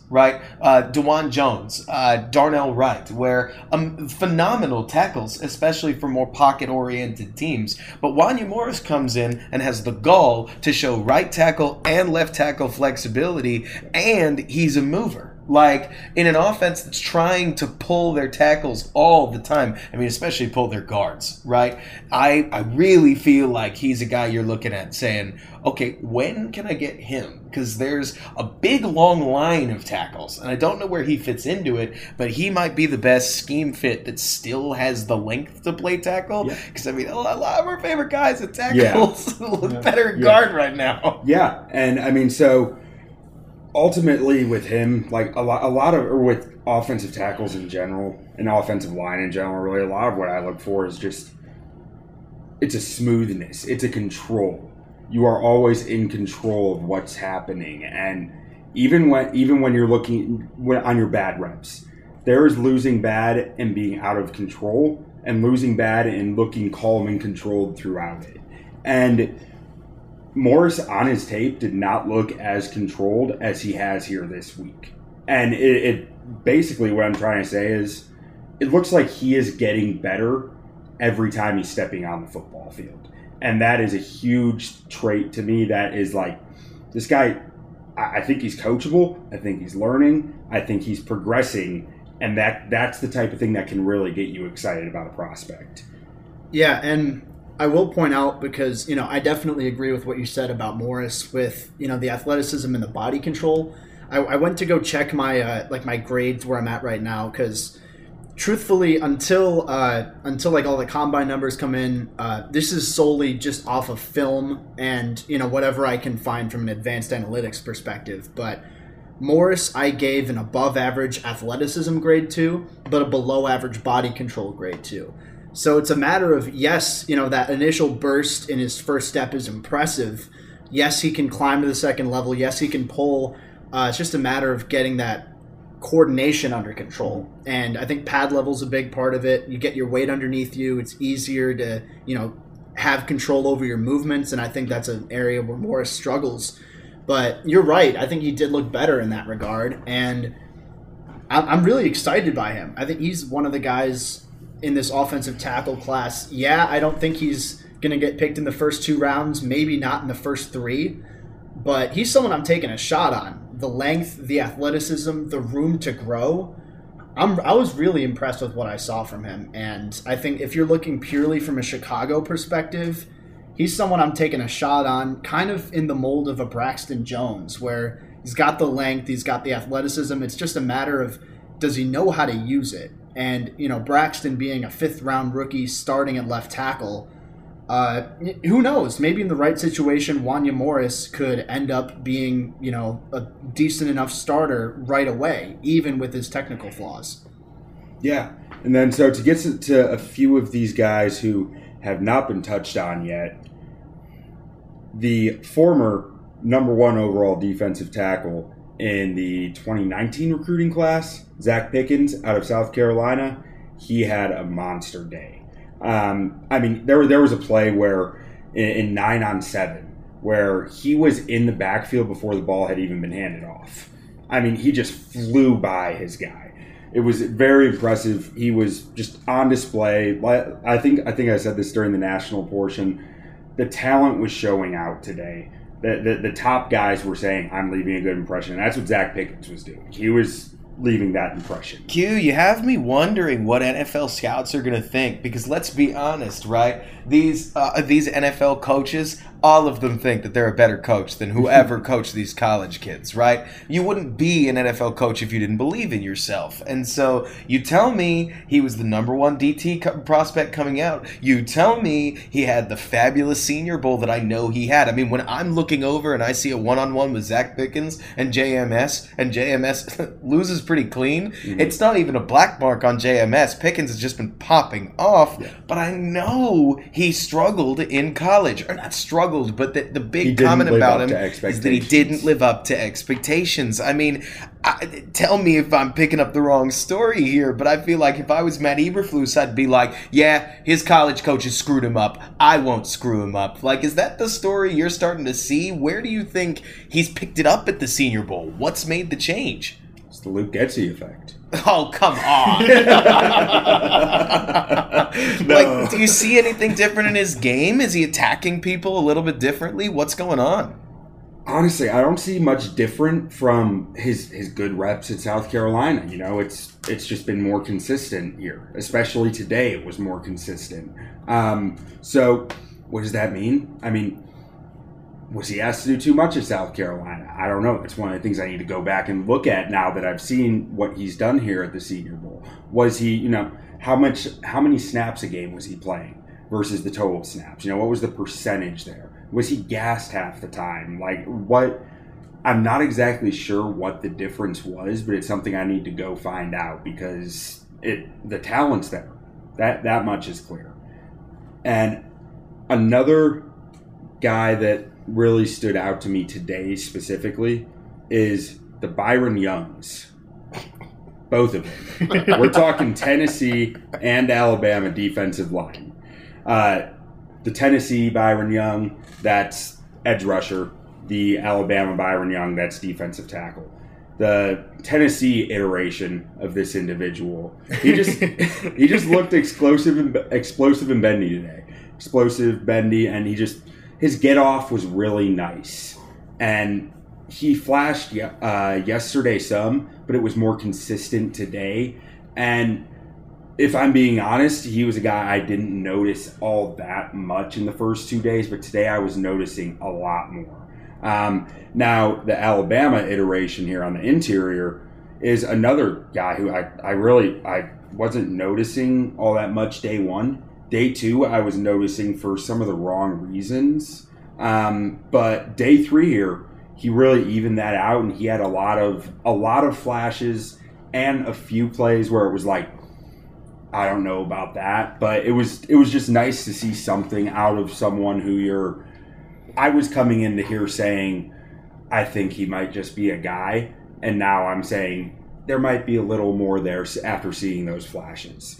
right? DeJuan Jones, Darnell Wright, where phenomenal tackles, especially for more pocket-oriented teams. But Wanya Morris comes in and has the gall to show right tackle and left tackle flexibility, and he's a mover. Like, in an offense that's trying to pull their tackles all the time, I mean, especially pull their guards, right? I really feel like he's a guy you're looking at saying, okay, when can I get him? Because there's a big, long line of tackles, and I don't know where he fits into it, but he might be the best scheme fit that still has the length to play tackle. Because, I mean, a lot of our favorite guys at tackles look better at guard right now. Yeah, and, I mean, so ultimately with him, like or with offensive tackles in general and offensive line in general, really a lot of what I look for is just, it's a smoothness, it's a control. You are always in control of what's happening, and even when you're looking on your bad reps, there is losing bad and being out of control, and losing bad and looking calm and controlled throughout it. And Morris on his tape did not look as controlled as he has here this week. And it basically, what I'm trying to say is, it looks like he is getting better every time he's stepping on the football field. And that is a huge trait to me. That is like, this guy, I think he's coachable. I think he's learning. I think he's progressing. And that's the type of thing that can really get you excited about a prospect. Yeah, and I will point out, because, I definitely agree with what you said about Morris with, the athleticism and the body control. I went to go check my my grades where I'm at right now, because truthfully, until like all the combine numbers come in, this is solely just off of film and whatever I can find from an advanced analytics perspective. But Morris, I gave an above average athleticism grade 2, but a below average body control grade 2. So it's a matter of, yes, that initial burst in his first step is impressive. Yes, he can climb to the second level. Yes, he can pull. It's just a matter of getting that coordination under control. And I think pad level's a big part of it. You get your weight underneath you. It's easier to, have control over your movements. And I think that's an area where Morris struggles. But you're right. I think he did look better in that regard. And I'm really excited by him. I think he's one of the guys in this offensive tackle class. Yeah, I don't think he's going to get picked in the first 2 rounds, maybe not in the first 3, but he's someone I'm taking a shot on. The length, the athleticism, the room to grow. I was really impressed with what I saw from him, and I think if you're looking purely from a Chicago perspective, he's someone I'm taking a shot on, kind of in the mold of a Braxton Jones, where he's got the length, he's got the athleticism. It's just a matter of, does he know how to use it? And, Braxton being a 5th-round rookie starting at left tackle, who knows? Maybe in the right situation, Wanya Morris could end up being, a decent enough starter right away, even with his technical flaws. Yeah. And then so to get to a few of these guys who have not been touched on yet, the former number 1 overall defensive tackle in the 2019 recruiting class, Zach Pickens out of South Carolina, he had a monster day. I mean, there was a play where in 9-on-7 where he was in the backfield before the ball had even been handed off. I mean, he just flew by his guy. It was very impressive. He was just on display. I think I said this during the national portion. The talent was showing out today. The top guys were saying, I'm leaving a good impression. And that's what Zach Pickens was doing. He was leaving that impression. Q, you have me wondering what NFL scouts are going to think, because let's be honest, right? These NFL coaches, all of them think that they're a better coach than whoever coached these college kids, right? You wouldn't be an NFL coach if you didn't believe in yourself. And so you tell me he was the number 1 DT prospect coming out. You tell me he had the fabulous Senior Bowl that I know he had. I mean, when I'm looking over and I see a one-on-one with Zach Pickens and JMS loses pretty clean, it's not even a black mark on JMS. Pickens has just been popping off, but I know he struggled in college. Or not struggled, but the big comment about him is that he didn't live up to expectations. I mean, tell me if I'm picking up the wrong story here, but I feel like if I was Matt Eberflus, I'd be like, yeah, his college coaches screwed him up. I won't screw him up. Like, is that the story you're starting to see? Where do you think he's picked it up at the Senior Bowl? What's made the change? the Luke Getsy effect. Oh, come on. Like, do you see anything different in his game? Is he attacking people a little bit differently? What's going on? Honestly, I don't see much different from his good reps at South Carolina. You know, it's just been more consistent here. Especially today, it was more consistent. So, what does that mean? I mean, was he asked to do too much at South Carolina? I don't know. It's one of the things I need to go back and look at now that I've seen what he's done here at the Senior Bowl. Was he, you know, how many snaps a game was he playing versus the total snaps? You know, what was the percentage there? Was he gassed half the time? Like, what? I'm not exactly sure what the difference was, but it's something I need to go find out because the talent's there. That much is clear. And another guy that really stood out to me today specifically is the Byron Youngs. Both of them. We're talking Tennessee and Alabama defensive line. The Tennessee Byron Young, that's edge rusher. The Alabama Byron Young, that's defensive tackle. The Tennessee iteration of this individual, he just looked explosive and bendy today. Explosive, bendy, and his get off was really nice. And he flashed yesterday some, but it was more consistent today. And if I'm being honest, he was a guy I didn't notice all that much in the first 2 days, but today I was noticing a lot more. Now, the Alabama iteration here on the interior is another guy who I wasn't noticing all that much day one. Day two, I was noticing for some of the wrong reasons. But day three here, he really evened that out, and he had a lot of flashes and a few plays where it was like, I don't know about that, but it was just nice to see something out of someone who I was coming into here saying, I think he might just be a guy, and now I'm saying there might be a little more there after seeing those flashes.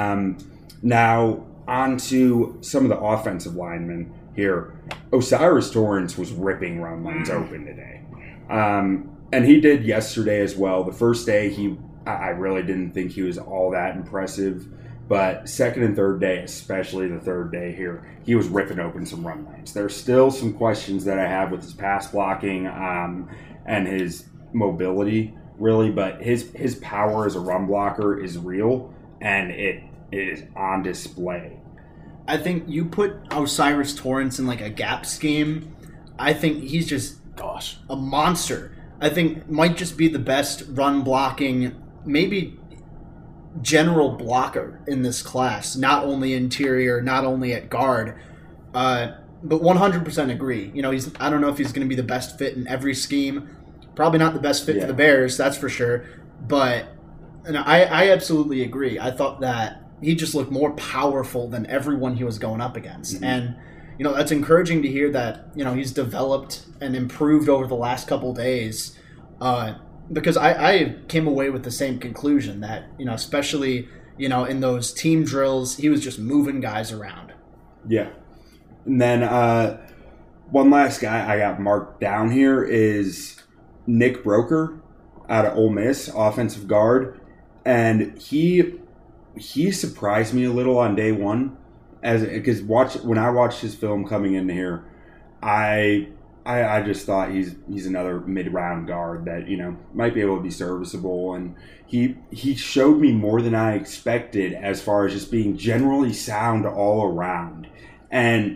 Now, on to some of the offensive linemen here. Osiris Torrance was ripping run lanes open today. And he did yesterday as well. The first day, I really didn't think he was all that impressive. But second and third day, especially the third day here, he was ripping open some run lanes. There's still some questions that I have with his pass blocking and his mobility, really. But his power as a run blocker is real, and it is on display. I think you put Osiris Torrance in like a gap scheme. I think he's just a monster. I think might just be the best run blocking, maybe general blocker in this class. Not only interior, not only at guard, but 100% agree. You know, I don't know if he's going to be the best fit in every scheme. Probably not the best fit for the Bears, that's for sure. But I absolutely agree. I thought that he just looked more powerful than everyone he was going up against. Mm-hmm. And, you know, that's encouraging to hear that, you know, he's developed and improved over the last couple days. Because I came away with the same conclusion that, you know, especially, you know, in those team drills, he was just moving guys around. Yeah. And then one last guy I got marked down here is Nick Broeker out of Ole Miss, offensive guard. And he surprised me a little on day one, because when I watched his film coming into here, I just thought he's another mid-round guard that, you know, might be able to be serviceable, and he showed me more than I expected as far as just being generally sound all around, and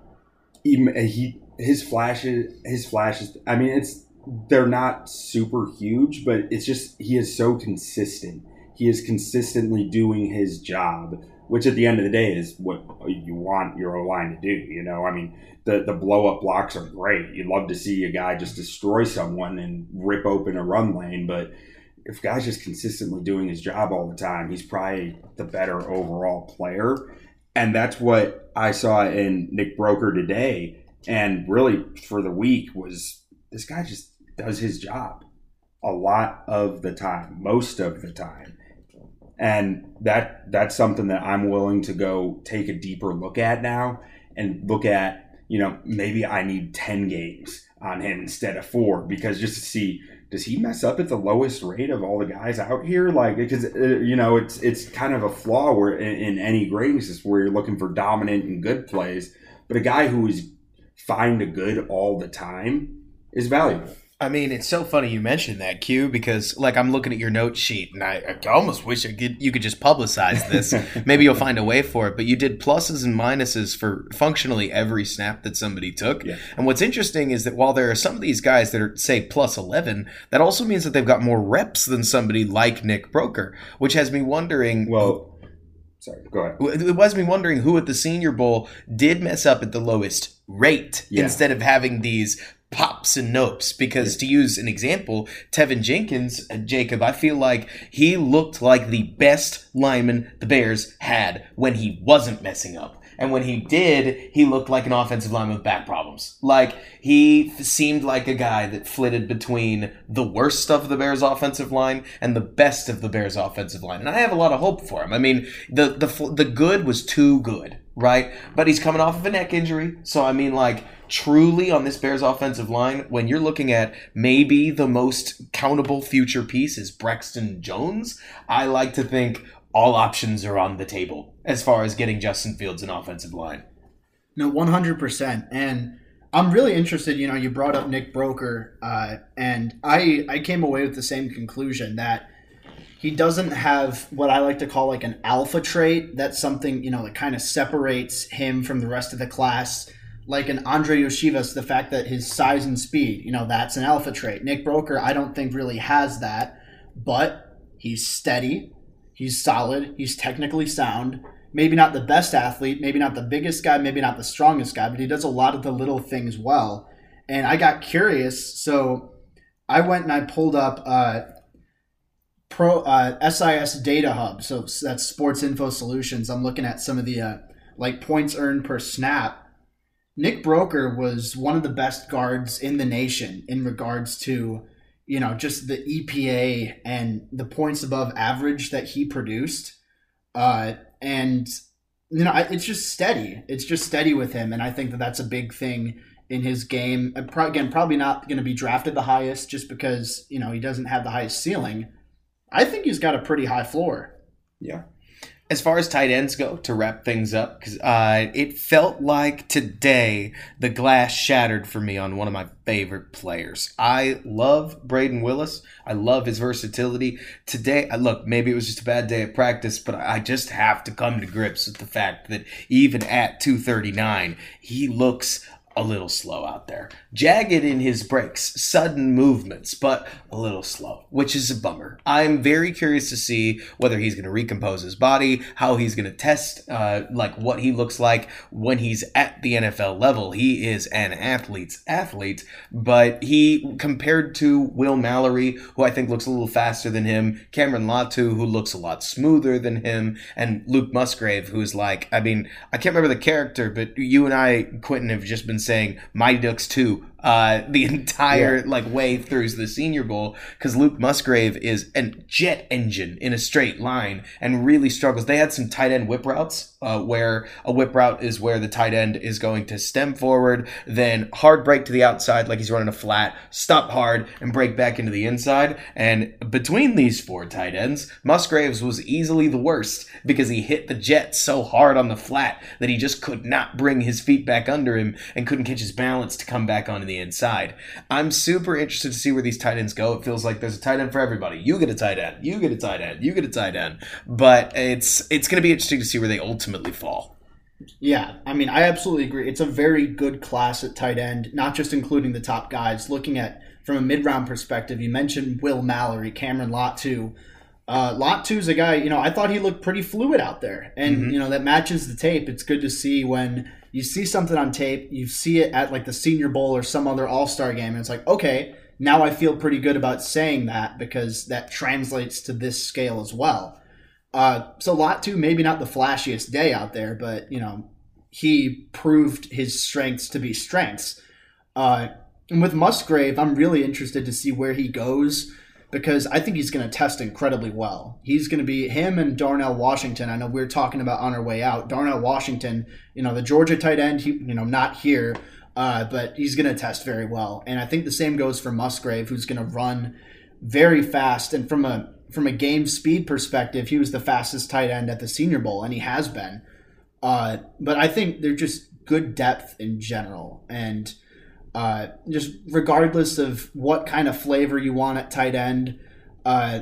his flashes. I mean, they're not super huge, but it's just he is so consistent. He is consistently doing his job, which at the end of the day is what you want your O-line to do. You know, I mean, the blow-up blocks are great. You'd love to see a guy just destroy someone and rip open a run lane, but if a guy's just consistently doing his job all the time, he's probably the better overall player. And that's what I saw in Nick Broeker today, and really for the week, was this guy just does his job a lot of the time, most of the time. And that's something that I'm willing to go take a deeper look at now, and look at, you know, maybe I need 10 games on him instead of 4, because just to see does he mess up at the lowest rate of all the guys out here? Like, because it's kind of a flaw where in any grading system where you're looking for dominant and good plays, but a guy who is fine to good all the time is valuable. I mean, it's so funny you mentioned that, Q, because like I'm looking at your note sheet, and I almost wish you could just publicize this. Maybe you'll find a way for it. But you did pluses and minuses for functionally every snap that somebody took. Yeah. And what's interesting is that while there are some of these guys that are, say, plus 11, that also means that they've got more reps than somebody like Nick Broker, which has me wondering. Well, sorry, go ahead. It has me wondering who at the Senior Bowl did mess up at the lowest rate instead of having these pops and nopes, because to use an example, Tevin Jenkins, Jacob, I feel like he looked like the best lineman the Bears had when he wasn't messing up. And when he did, he looked like an offensive lineman with back problems. Like, he seemed like a guy that flitted between the worst of the Bears offensive line and the best of the Bears offensive line. And I have a lot of hope for him. I mean, the good was too good, right? But he's coming off of a neck injury. So, I mean, like, truly on this Bears offensive line, when you're looking at maybe the most countable future piece is Braxton Jones, I like to think all options are on the table as far as getting Justin Fields an offensive line. No, 100%. And I'm really interested, you brought up Nick Broker, and I came away with the same conclusion that he doesn't have what I like to call like an alpha trait. That's something, that kind of separates him from the rest of the class. Like an Andre Yoshivas, the fact that his size and speed, that's an alpha trait. Nick Broker, I don't think really has that, but he's steady, he's solid, he's technically sound. Maybe not the best athlete, maybe not the biggest guy, maybe not the strongest guy, but he does a lot of the little things well. And I got curious, so I went and I pulled up SIS Data Hub, so that's Sports Info Solutions. I'm looking at some of the points earned per snap. Nick Broker was one of the best guards in the nation in regards to, just the EPA and the points above average that he produced. It's just steady. It's just steady with him. And I think that that's a big thing in his game. Again, probably not going to be drafted the highest just because, he doesn't have the highest ceiling. I think he's got a pretty high floor. Yeah. As far as tight ends go, to wrap things up, because it felt like today the glass shattered for me on one of my favorite players. I love Braden Willis. I love his versatility. Today, look, maybe it was just a bad day at practice, but I just have to come to grips with the fact that even at 239, he looks a little slow out there. Jagged in his breaks, sudden movements, but a little slow, which is a bummer. I'm very curious to see whether he's going to recompose his body, how he's going to test, what he looks like when he's at the NFL level. He is an athlete's athlete, but he, compared to Will Mallory, who I think looks a little faster than him, Cameron Latu, who looks a lot smoother than him, and Luke Musgrave, who's I can't remember the character, but you and I, Quentin, have just been saying Mighty Ducks 2 the entire way through the Senior Bowl, because Luke Musgrave is a jet engine in a straight line and really struggles. They had some tight end whip routes where a whip route is where the tight end is going to stem forward, then hard break to the outside like he's running a flat, stop hard, and break back into the inside. And between these four tight ends, Musgraves was easily the worst because he hit the jet so hard on the flat that he just could not bring his feet back under him and couldn't catch his balance to come back onto the inside. I'm super interested to see where these tight ends go. It feels like there's a tight end for everybody. You get a tight end, you get a tight end, you get a tight end. But it's going to be interesting to see where they ultimately fall. Yeah, I mean, I absolutely agree. It's a very good class at tight end, not just including the top guys. Looking at from a mid-round perspective, you mentioned Will Mallory, Cameron Latu. Latu's a guy, I thought he looked pretty fluid out there. And, that matches the tape. It's good to see when you see something on tape, you see it at the Senior Bowl or some other all-star game, and it's like, okay, now I feel pretty good about saying that because that translates to this scale as well. So Latu, maybe not the flashiest day out there, but, he proved his strengths to be strengths. And with Musgrave, I'm really interested to see where he goes because I think he's going to test incredibly well. He's going to be him and Darnell Washington. I know we were talking about on our way out. Darnell Washington, the Georgia tight end, he, not here. but he's going to test very well. And I think the same goes for Musgrave, who's going to run very fast. And from a game speed perspective, he was the fastest tight end at the Senior Bowl, and he has been. But I think they're just good depth in general. And just regardless of what kind of flavor you want at tight end, I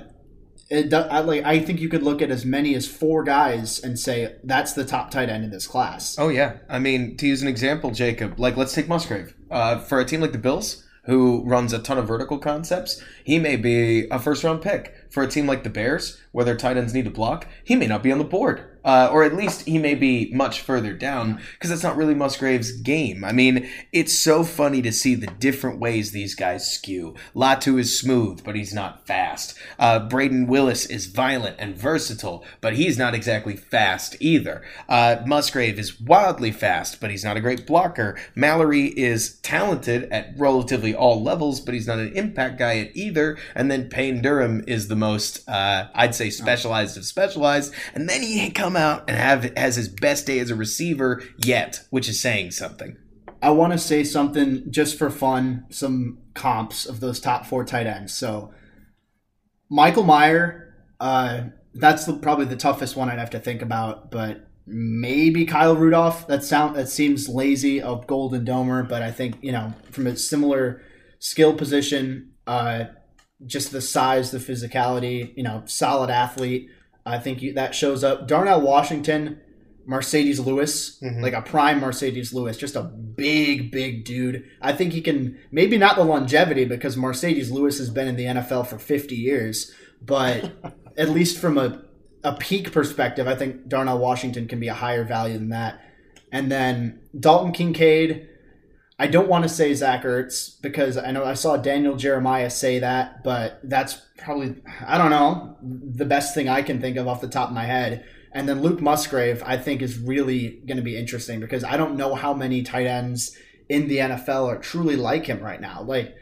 think you could look at as many as 4 guys and say that's the top tight end in this class. Oh, yeah. I mean, to use an example, Jacob, let's take Musgrave. For a team like the Bills, who runs a ton of vertical concepts, he may be a first-round pick. For a team like the Bears, where their tight ends need to block, he may not be on the board. Or at least he may be much further down, because that's not really Musgrave's game. I mean, it's so funny to see the different ways these guys skew. Latu is smooth, but he's not fast. Braden Willis is violent and versatile, but he's not exactly fast either. Musgrave is wildly fast, but he's not a great blocker. Mallory is talented at relatively all levels, but he's not an impact guy at either. And then Payne Durham is the most, I'd say, specialized of specialized. And then he come out and has his best day as a receiver yet, which is saying something. I want to say something just for fun, some comps of those top 4 tight ends. So Michael Mayer, that's probably the toughest one I'd have to think about, but maybe Kyle Rudolph. That seems lazy of Golden Domer, but I think, from a similar skill position, just the size, the physicality, solid athlete. I think that shows up. Darnell Washington, Mercedes Lewis, like a prime Mercedes Lewis, just a big, big dude. I think he can, maybe not the longevity because Mercedes Lewis has been in the NFL for 50 years, but at least from a peak perspective, I think Darnell Washington can be a higher value than that. And then Dalton Kincaid, I don't want to say Zach Ertz because I know I saw Daniel Jeremiah say that, but that's probably, I don't know, the best thing I can think of off the top of my head. And then Luke Musgrave, I think, is really going to be interesting because I don't know how many tight ends in the NFL are truly like him right now. Like,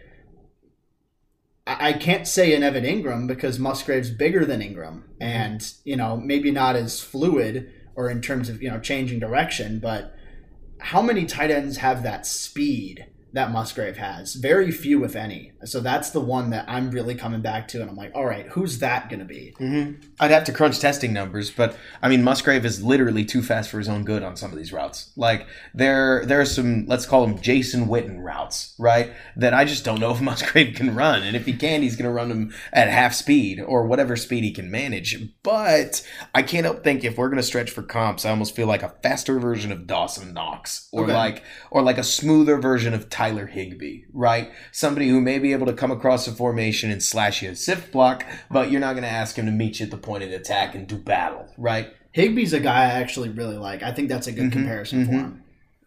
I can't say an Evan Ingram because Musgrave's bigger than Ingram and, maybe not as fluid or in terms of, changing direction, but how many tight ends have that speed that Musgrave has? Very few, if any. So that's the one that I'm really coming back to, and I'm like, all right, who's that going to be? I'd have to crunch testing numbers, but I mean, Musgrave is literally too fast for his own good on some of these routes. Like there are some, let's call them Jason Witten routes, right? That I just don't know if Musgrave can run, and if he can, he's going to run them at half speed or whatever speed he can manage. But I can't help think if we're going to stretch for comps, I almost feel like a faster version of Dawson Knox, or like a smoother version of Tyler Higbee, right? Somebody who may be able to come across a formation and slash you a sift block, but you're not going to ask him to meet you at the point of attack and do battle, right? Higbee's a guy I actually really like. I think that's a good comparison for him.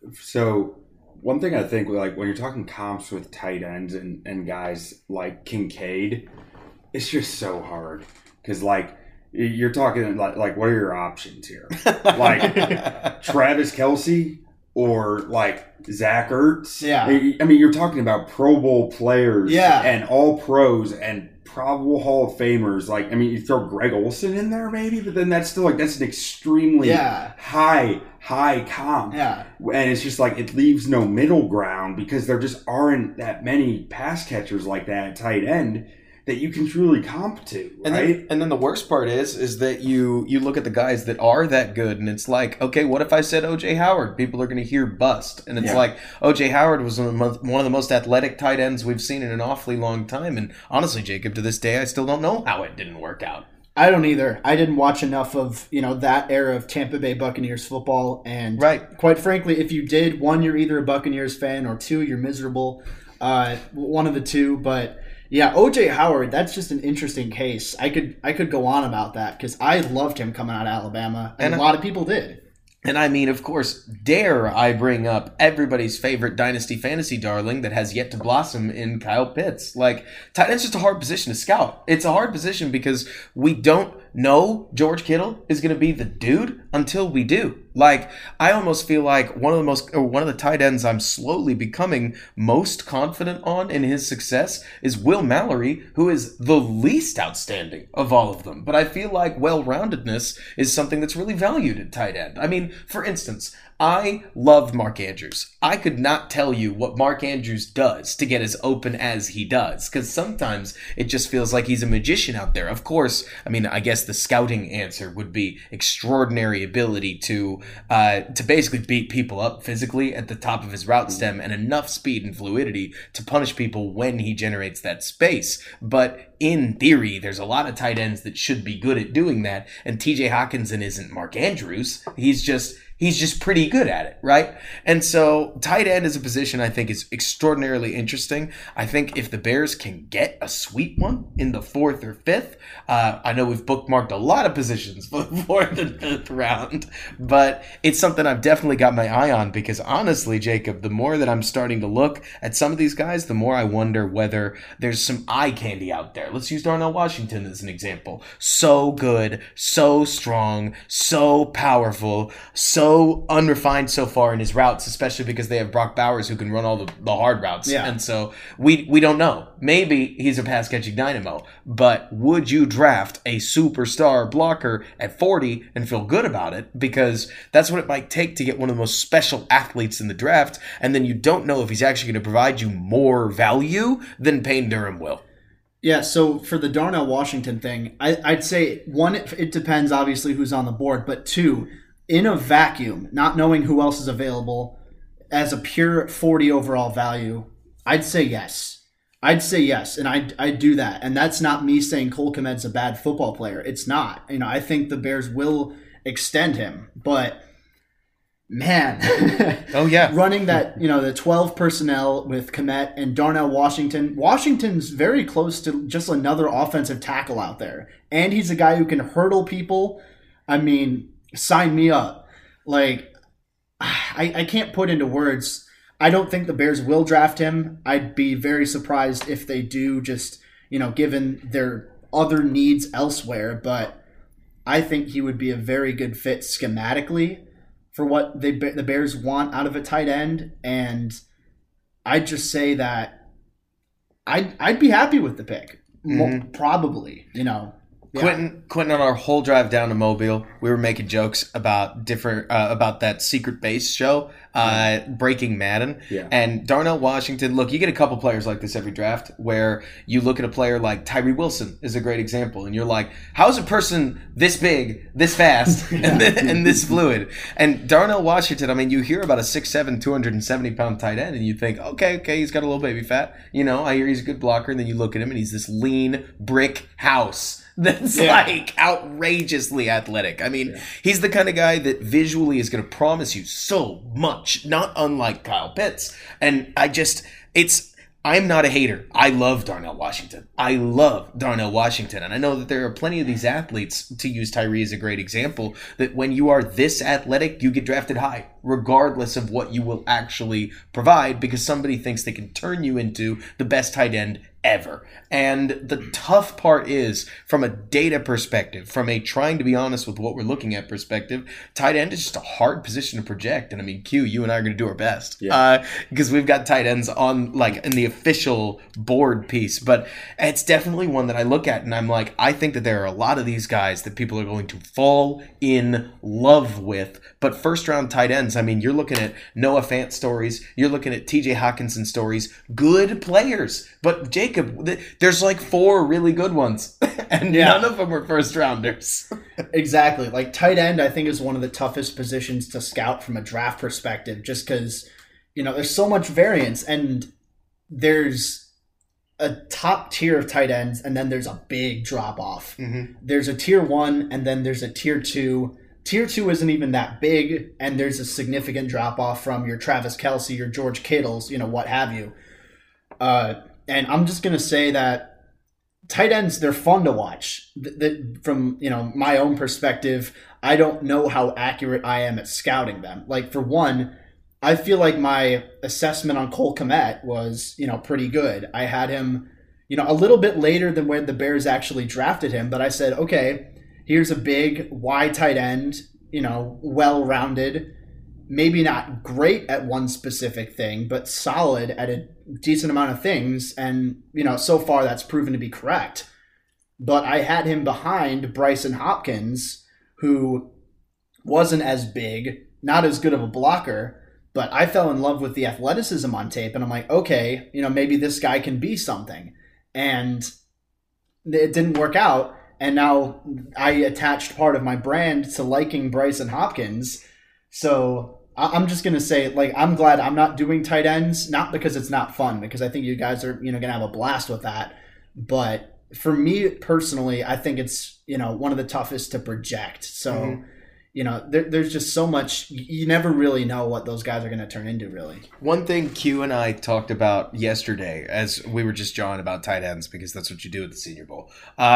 So one thing I think, like when you're talking comps with tight ends and guys like Kincaid, it's just so hard because like you're talking like what are your options here? Like Travis Kelce or like Zach Ertz? Yeah. I mean, you're talking about Pro Bowl players and all pros and probable Hall of Famers. Like, I mean, you throw Greg Olsen in there maybe, but then that's still like, that's an extremely high comp. Yeah. And it's just like, it leaves no middle ground because there just aren't that many pass catchers like that at tight end that you can truly comp to, right? And then the worst part is that you look at the guys that are that good, and it's like, okay, what if I said O.J. Howard? People are going to hear bust. And it's like, O.J. Howard was one of the most athletic tight ends we've seen in an awfully long time. And honestly, Jacob, to this day, I still don't know how it didn't work out. I don't either. I didn't watch enough of, that era of Tampa Bay Buccaneers football. And quite frankly, if you did, one, you're either a Buccaneers fan, or two, you're miserable. One of the two, but... yeah, O.J. Howard, that's just an interesting case. I could go on about that because I loved him coming out of Alabama, and a lot of people did. And I mean, of course, dare I bring up everybody's favorite Dynasty Fantasy darling that has yet to blossom in Kyle Pitts. Like, tight end's just a hard position to scout. It's a hard position because we don't know George Kittle is going to be the dude until we do. Like, I almost feel like one of the tight ends I'm slowly becoming most confident on in his success is Will Mallory, who is the least outstanding of all of them. But I feel like well-roundedness is something that's really valued at tight end. I mean, for instance, I loved Mark Andrews. I could not tell you what Mark Andrews does to get as open as he does, because sometimes it just feels like he's a magician out there. Of course, I mean, I guess the scouting answer would be extraordinary ability to basically beat people up physically at the top of his route stem and enough speed and fluidity to punish people when he generates that space. But in theory, there's a lot of tight ends that should be good at doing that, and TJ Hockenson isn't Mark Andrews. He's just pretty good at it, right? And so tight end as a position I think is extraordinarily interesting. I think if the Bears can get a sweet one in the 4th or 5th, I know we've bookmarked a lot of positions for the 4th and 5th round, but it's something I've definitely got my eye on, because honestly, Jacob, the more that I'm starting to look at some of these guys, the more I wonder whether there's some eye candy out there. Let's use Darnell Washington as an example. So good, so strong, so powerful, so unrefined so far in his routes, especially because they have Brock Bowers who can run all the hard routes. Yeah. And so we don't know. Maybe he's a pass catching dynamo, but would you draft a superstar blocker at 40 and feel good about it? Because that's what it might take to get one of the most special athletes in the draft, and then you don't know if he's actually going to provide you more value than Payne Durham will. Yeah, so for the Darnell Washington thing, I'd say, one, it depends obviously who's on the board, but two, in a vacuum, not knowing who else is available, as a pure 40 overall value, I'd say yes. And I'd do that. And that's not me saying Cole Kmet's a bad football player. It's not. I think the Bears will extend him. But, man. Oh, yeah. Running that, the 12 personnel with Kmet and Darnell Washington. Washington's very close to just another offensive tackle out there. And he's a guy who can hurdle people. I mean, sign me up. Like, I can't put into words. I don't think the Bears will draft him. I'd be very surprised if they do, just, given their other needs elsewhere. But I think he would be a very good fit schematically for what the Bears want out of a tight end. And I'd just say that I'd be happy with the pick. Probably, Yeah. Quentin, on our whole drive down to Mobile, we were making jokes about about that secret base show, Breaking Madden. Yeah. And Darnell Washington, look, you get a couple players like this every draft where you look at a player like Tyree Wilson is a great example, and you're like, how is a person this big, this fast, and this fluid? And Darnell Washington, I mean, you hear about a 6'7", 270-pound tight end, and you think, okay, he's got a little baby fat. I hear he's a good blocker, and then you look at him, and he's this lean brick house that's like outrageously athletic. I mean, he's the kind of guy that visually is going to promise you so much, not unlike Kyle Pitts. And I'm not a hater. I love Darnell Washington. And I know that there are plenty of these athletes, to use Tyree as a great example, that when you are this athletic, you get drafted high, regardless of what you will actually provide, because somebody thinks they can turn you into the best tight end ever. And the tough part is, from a data perspective, from a trying to be honest with what we're looking at perspective, tight end is just a hard position to project. And I mean, Q, you and I are going to do our best, because we've got tight ends on, like, in the official board piece. But it's definitely one that I look at and I'm like, I think that there are a lot of these guys that people are going to fall in love with. But first round tight ends, I mean, you're looking at Noah Fant stories, you're looking at TJ Hockenson stories, good players. But Jacob, there's like 4 really good ones, and none of them were first rounders. Exactly. Like, tight end, I think, is one of the toughest positions to scout from a draft perspective, just because, there's so much variance, and there's a top tier of tight ends, and then there's a big drop off. There's a tier 1, and then there's a tier 2. Tier 2 isn't even that big, and there's a significant drop off from your Travis Kelce, your George Kittles, what have you. And I'm just going to say that tight ends, they're fun to watch. From, my own perspective, I don't know how accurate I am at scouting them. Like, for one, I feel like my assessment on Cole Kmet was, pretty good. I had him, a little bit later than when the Bears actually drafted him, but I said, okay, here's a big, wide tight end, well-rounded, maybe not great at one specific thing, but solid at a decent amount of things. And, so far that's proven to be correct. But I had him behind Bryson Hopkins, who wasn't as big, not as good of a blocker, but I fell in love with the athleticism on tape. And I'm like, okay, maybe this guy can be something. And it didn't work out. And now I attached part of my brand to liking Brycen Hopkins. So I'm just going to say, I'm glad I'm not doing tight ends, not because it's not fun, because I think you guys are, going to have a blast with that. But for me personally, I think it's, one of the toughest to project. So, there's just so much, you never really know what those guys are going to turn into, really. One thing Q and I talked about yesterday, as we were just jawing about tight ends, because that's what you do at the Senior Bowl,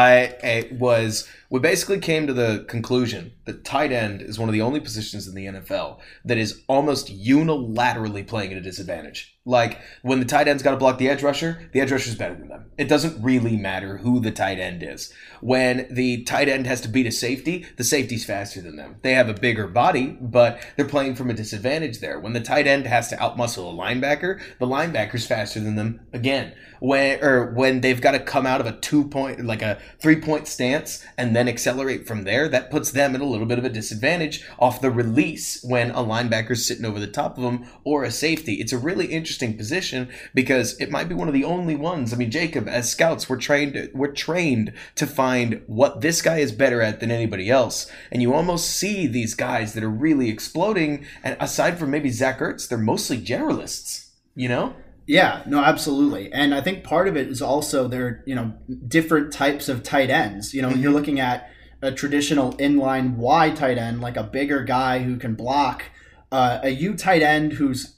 we basically came to the conclusion that tight end is one of the only positions in the NFL that is almost unilaterally playing at a disadvantage. Like, when the tight end's got to block the edge rusher's better than them. It doesn't really matter who the tight end is. When the tight end has to beat a safety, the safety's faster than them. They have a bigger body, but they're playing from a disadvantage there. When the tight end has to outmuscle a linebacker, the linebacker's faster than them again. When they've got to come out of a 3-point stance and then accelerate from there, that puts them at a little bit of a disadvantage off the release when a linebacker's sitting over the top of them or a safety. It's a really interesting position because it might be one of the only ones. I mean, Jacob, as scouts, we're trained to find what this guy is better at than anybody else. And you almost see these guys that are really exploding, and aside from maybe Zach Ertz, they're mostly generalists, Yeah, no, absolutely. And I think part of it is also there, different types of tight ends. You're looking at a traditional inline Y tight end, like a bigger guy who can block, a U tight end who's,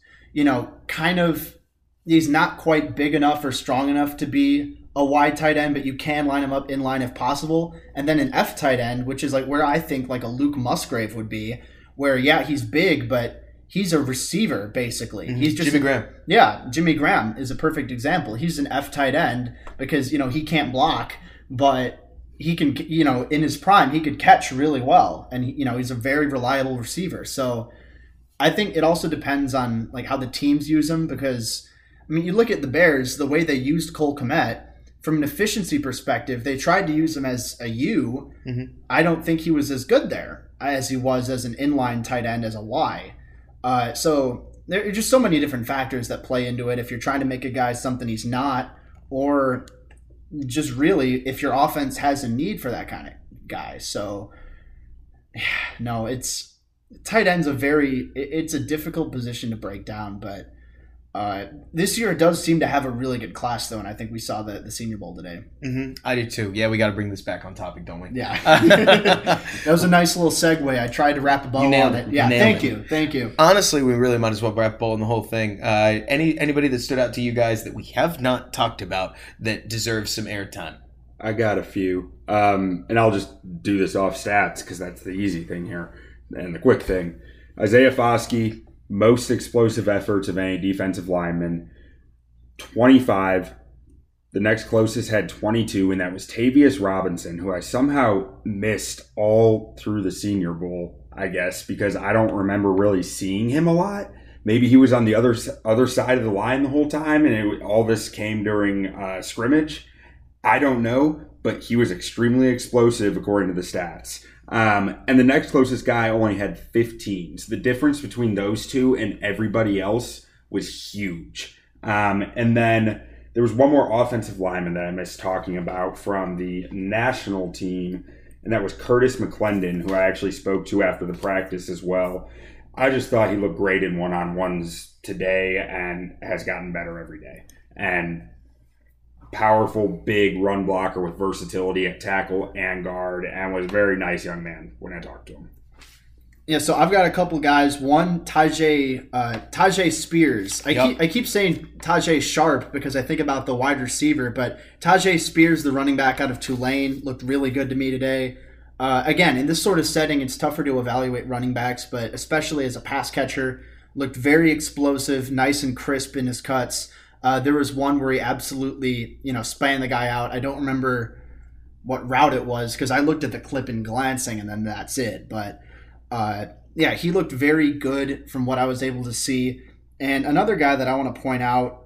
he's not quite big enough or strong enough to be a wide tight end, but you can line him up in line if possible. And then an F tight end, which is like where I think like a Luke Musgrave would be, where, yeah, he's big, but he's a receiver, basically. Mm-hmm. He's just Jimmy Graham. Yeah, Jimmy Graham is a perfect example. He's an F tight end because, he can't block, but he can, in his prime, he could catch really well. And, he's a very reliable receiver. So I think it also depends on like how the teams use him because, you look at the Bears, the way they used Cole Kmet, from an efficiency perspective, they tried to use him as a U. Mm-hmm. I don't think he was as good there as he was as an inline tight end as a Y. So there are just so many different factors that play into it if you're trying to make a guy something he's not, or just really if your offense has a need for that kind of guy. So, no, tight end's it's a difficult position to break down, but this year it does seem to have a really good class, though, and I think we saw the Senior Bowl today. Mm-hmm. I did too. Yeah, we got to bring this back on topic, don't we? Yeah. That was a nice little segue. I tried to wrap a bow on it. Yeah, thank you. Honestly, we really might as well wrap a bow on the whole thing. Anybody that stood out to you guys that we have not talked about that deserves some airtime? I got a few, and I'll just do this off stats because that's the easy thing here and the quick thing. Isaiah Foskey, most explosive efforts of any defensive lineman, 25. The next closest had 22, and that was Tavius Robinson, who I somehow missed all through the Senior Bowl, I guess, because I don't remember really seeing him a lot. Maybe he was on the other side of the line the whole time, and all this came during scrimmage. I don't know, but he was extremely explosive according to the stats. And the next closest guy only had 15. So the difference between those two and everybody else was huge. And then there was one more offensive lineman that I missed talking about from the national team, and that was Curtis McClendon, who I actually spoke to after the practice as well. I just thought he looked great in one-on-ones today and has gotten better every day. And powerful, big run blocker with versatility at tackle and guard, and was a very nice young man when I talked to him. Yeah, so I've got a couple guys. One, Tajay Spears. I keep saying Tajay Sharp because I think about the wide receiver, but Tajay Spears, the running back out of Tulane, looked really good to me today. Again, in this sort of setting, it's tougher to evaluate running backs, but especially as a pass catcher, looked very explosive, nice and crisp in his cuts. There was one where he absolutely, spanned the guy out. I don't remember what route it was because I looked at the clip in glancing and then that's it. But he looked very good from what I was able to see. And another guy that I want to point out,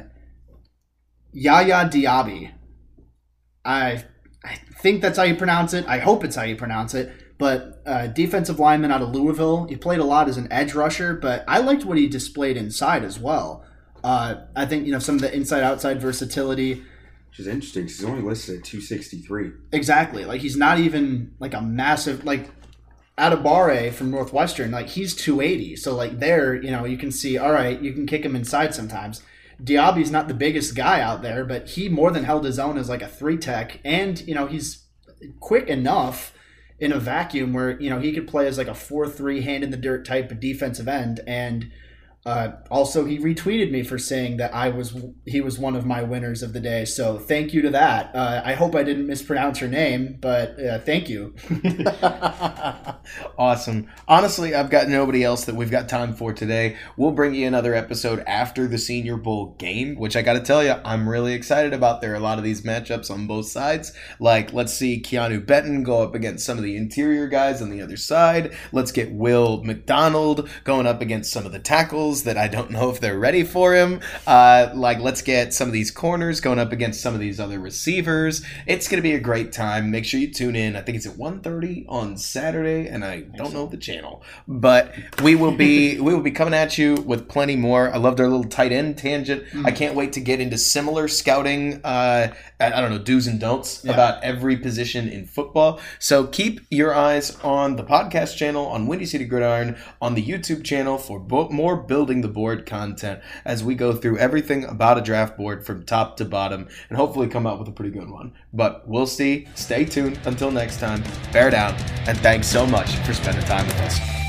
Yaya Diaby. I think that's how you pronounce it. I hope it's how you pronounce it. But defensive lineman out of Louisville, he played a lot as an edge rusher, but I liked what he displayed inside as well. I think, some of the inside-outside versatility. Which is interesting because he's only listed at 263. Exactly. Like, he's not even like a massive, like, Adebawore from Northwestern, like, he's 280. So, like, there, you can see, all right, you can kick him inside sometimes. Diaby's not the biggest guy out there, but he more than held his own as like a 3-tech. And, he's quick enough in a vacuum where, he could play as like a 4-3 hand-in-the-dirt type of defensive end. And also, he retweeted me for saying that he was one of my winners of the day. So thank you to that. I hope I didn't mispronounce her name, but thank you. Awesome. Honestly, I've got nobody else that we've got time for today. We'll bring you another episode after the Senior Bowl game, which I got to tell you, I'm really excited about. There are a lot of these matchups on both sides. Like, let's see Keanu Benton go up against some of the interior guys on the other side. Let's get Will McDonald going up against some of the tackles that I don't know if they're ready for him. Let's get some of these corners going up against some of these other receivers. It's going to be a great time. Make sure you tune in. I think it's at 1:30 on Saturday, and I don't know the channel, but we will be coming at you with plenty more. I loved our little tight end tangent. I can't wait to get into similar scouting, do's and don'ts about every position in football. So keep your eyes on the podcast channel, on Windy City Gridiron, on the YouTube channel for more Building the Board content as we go through everything about a draft board from top to bottom and hopefully come up with a pretty good one. But we'll see. Stay tuned. Until next time, bear down, and thanks so much for spending time with us.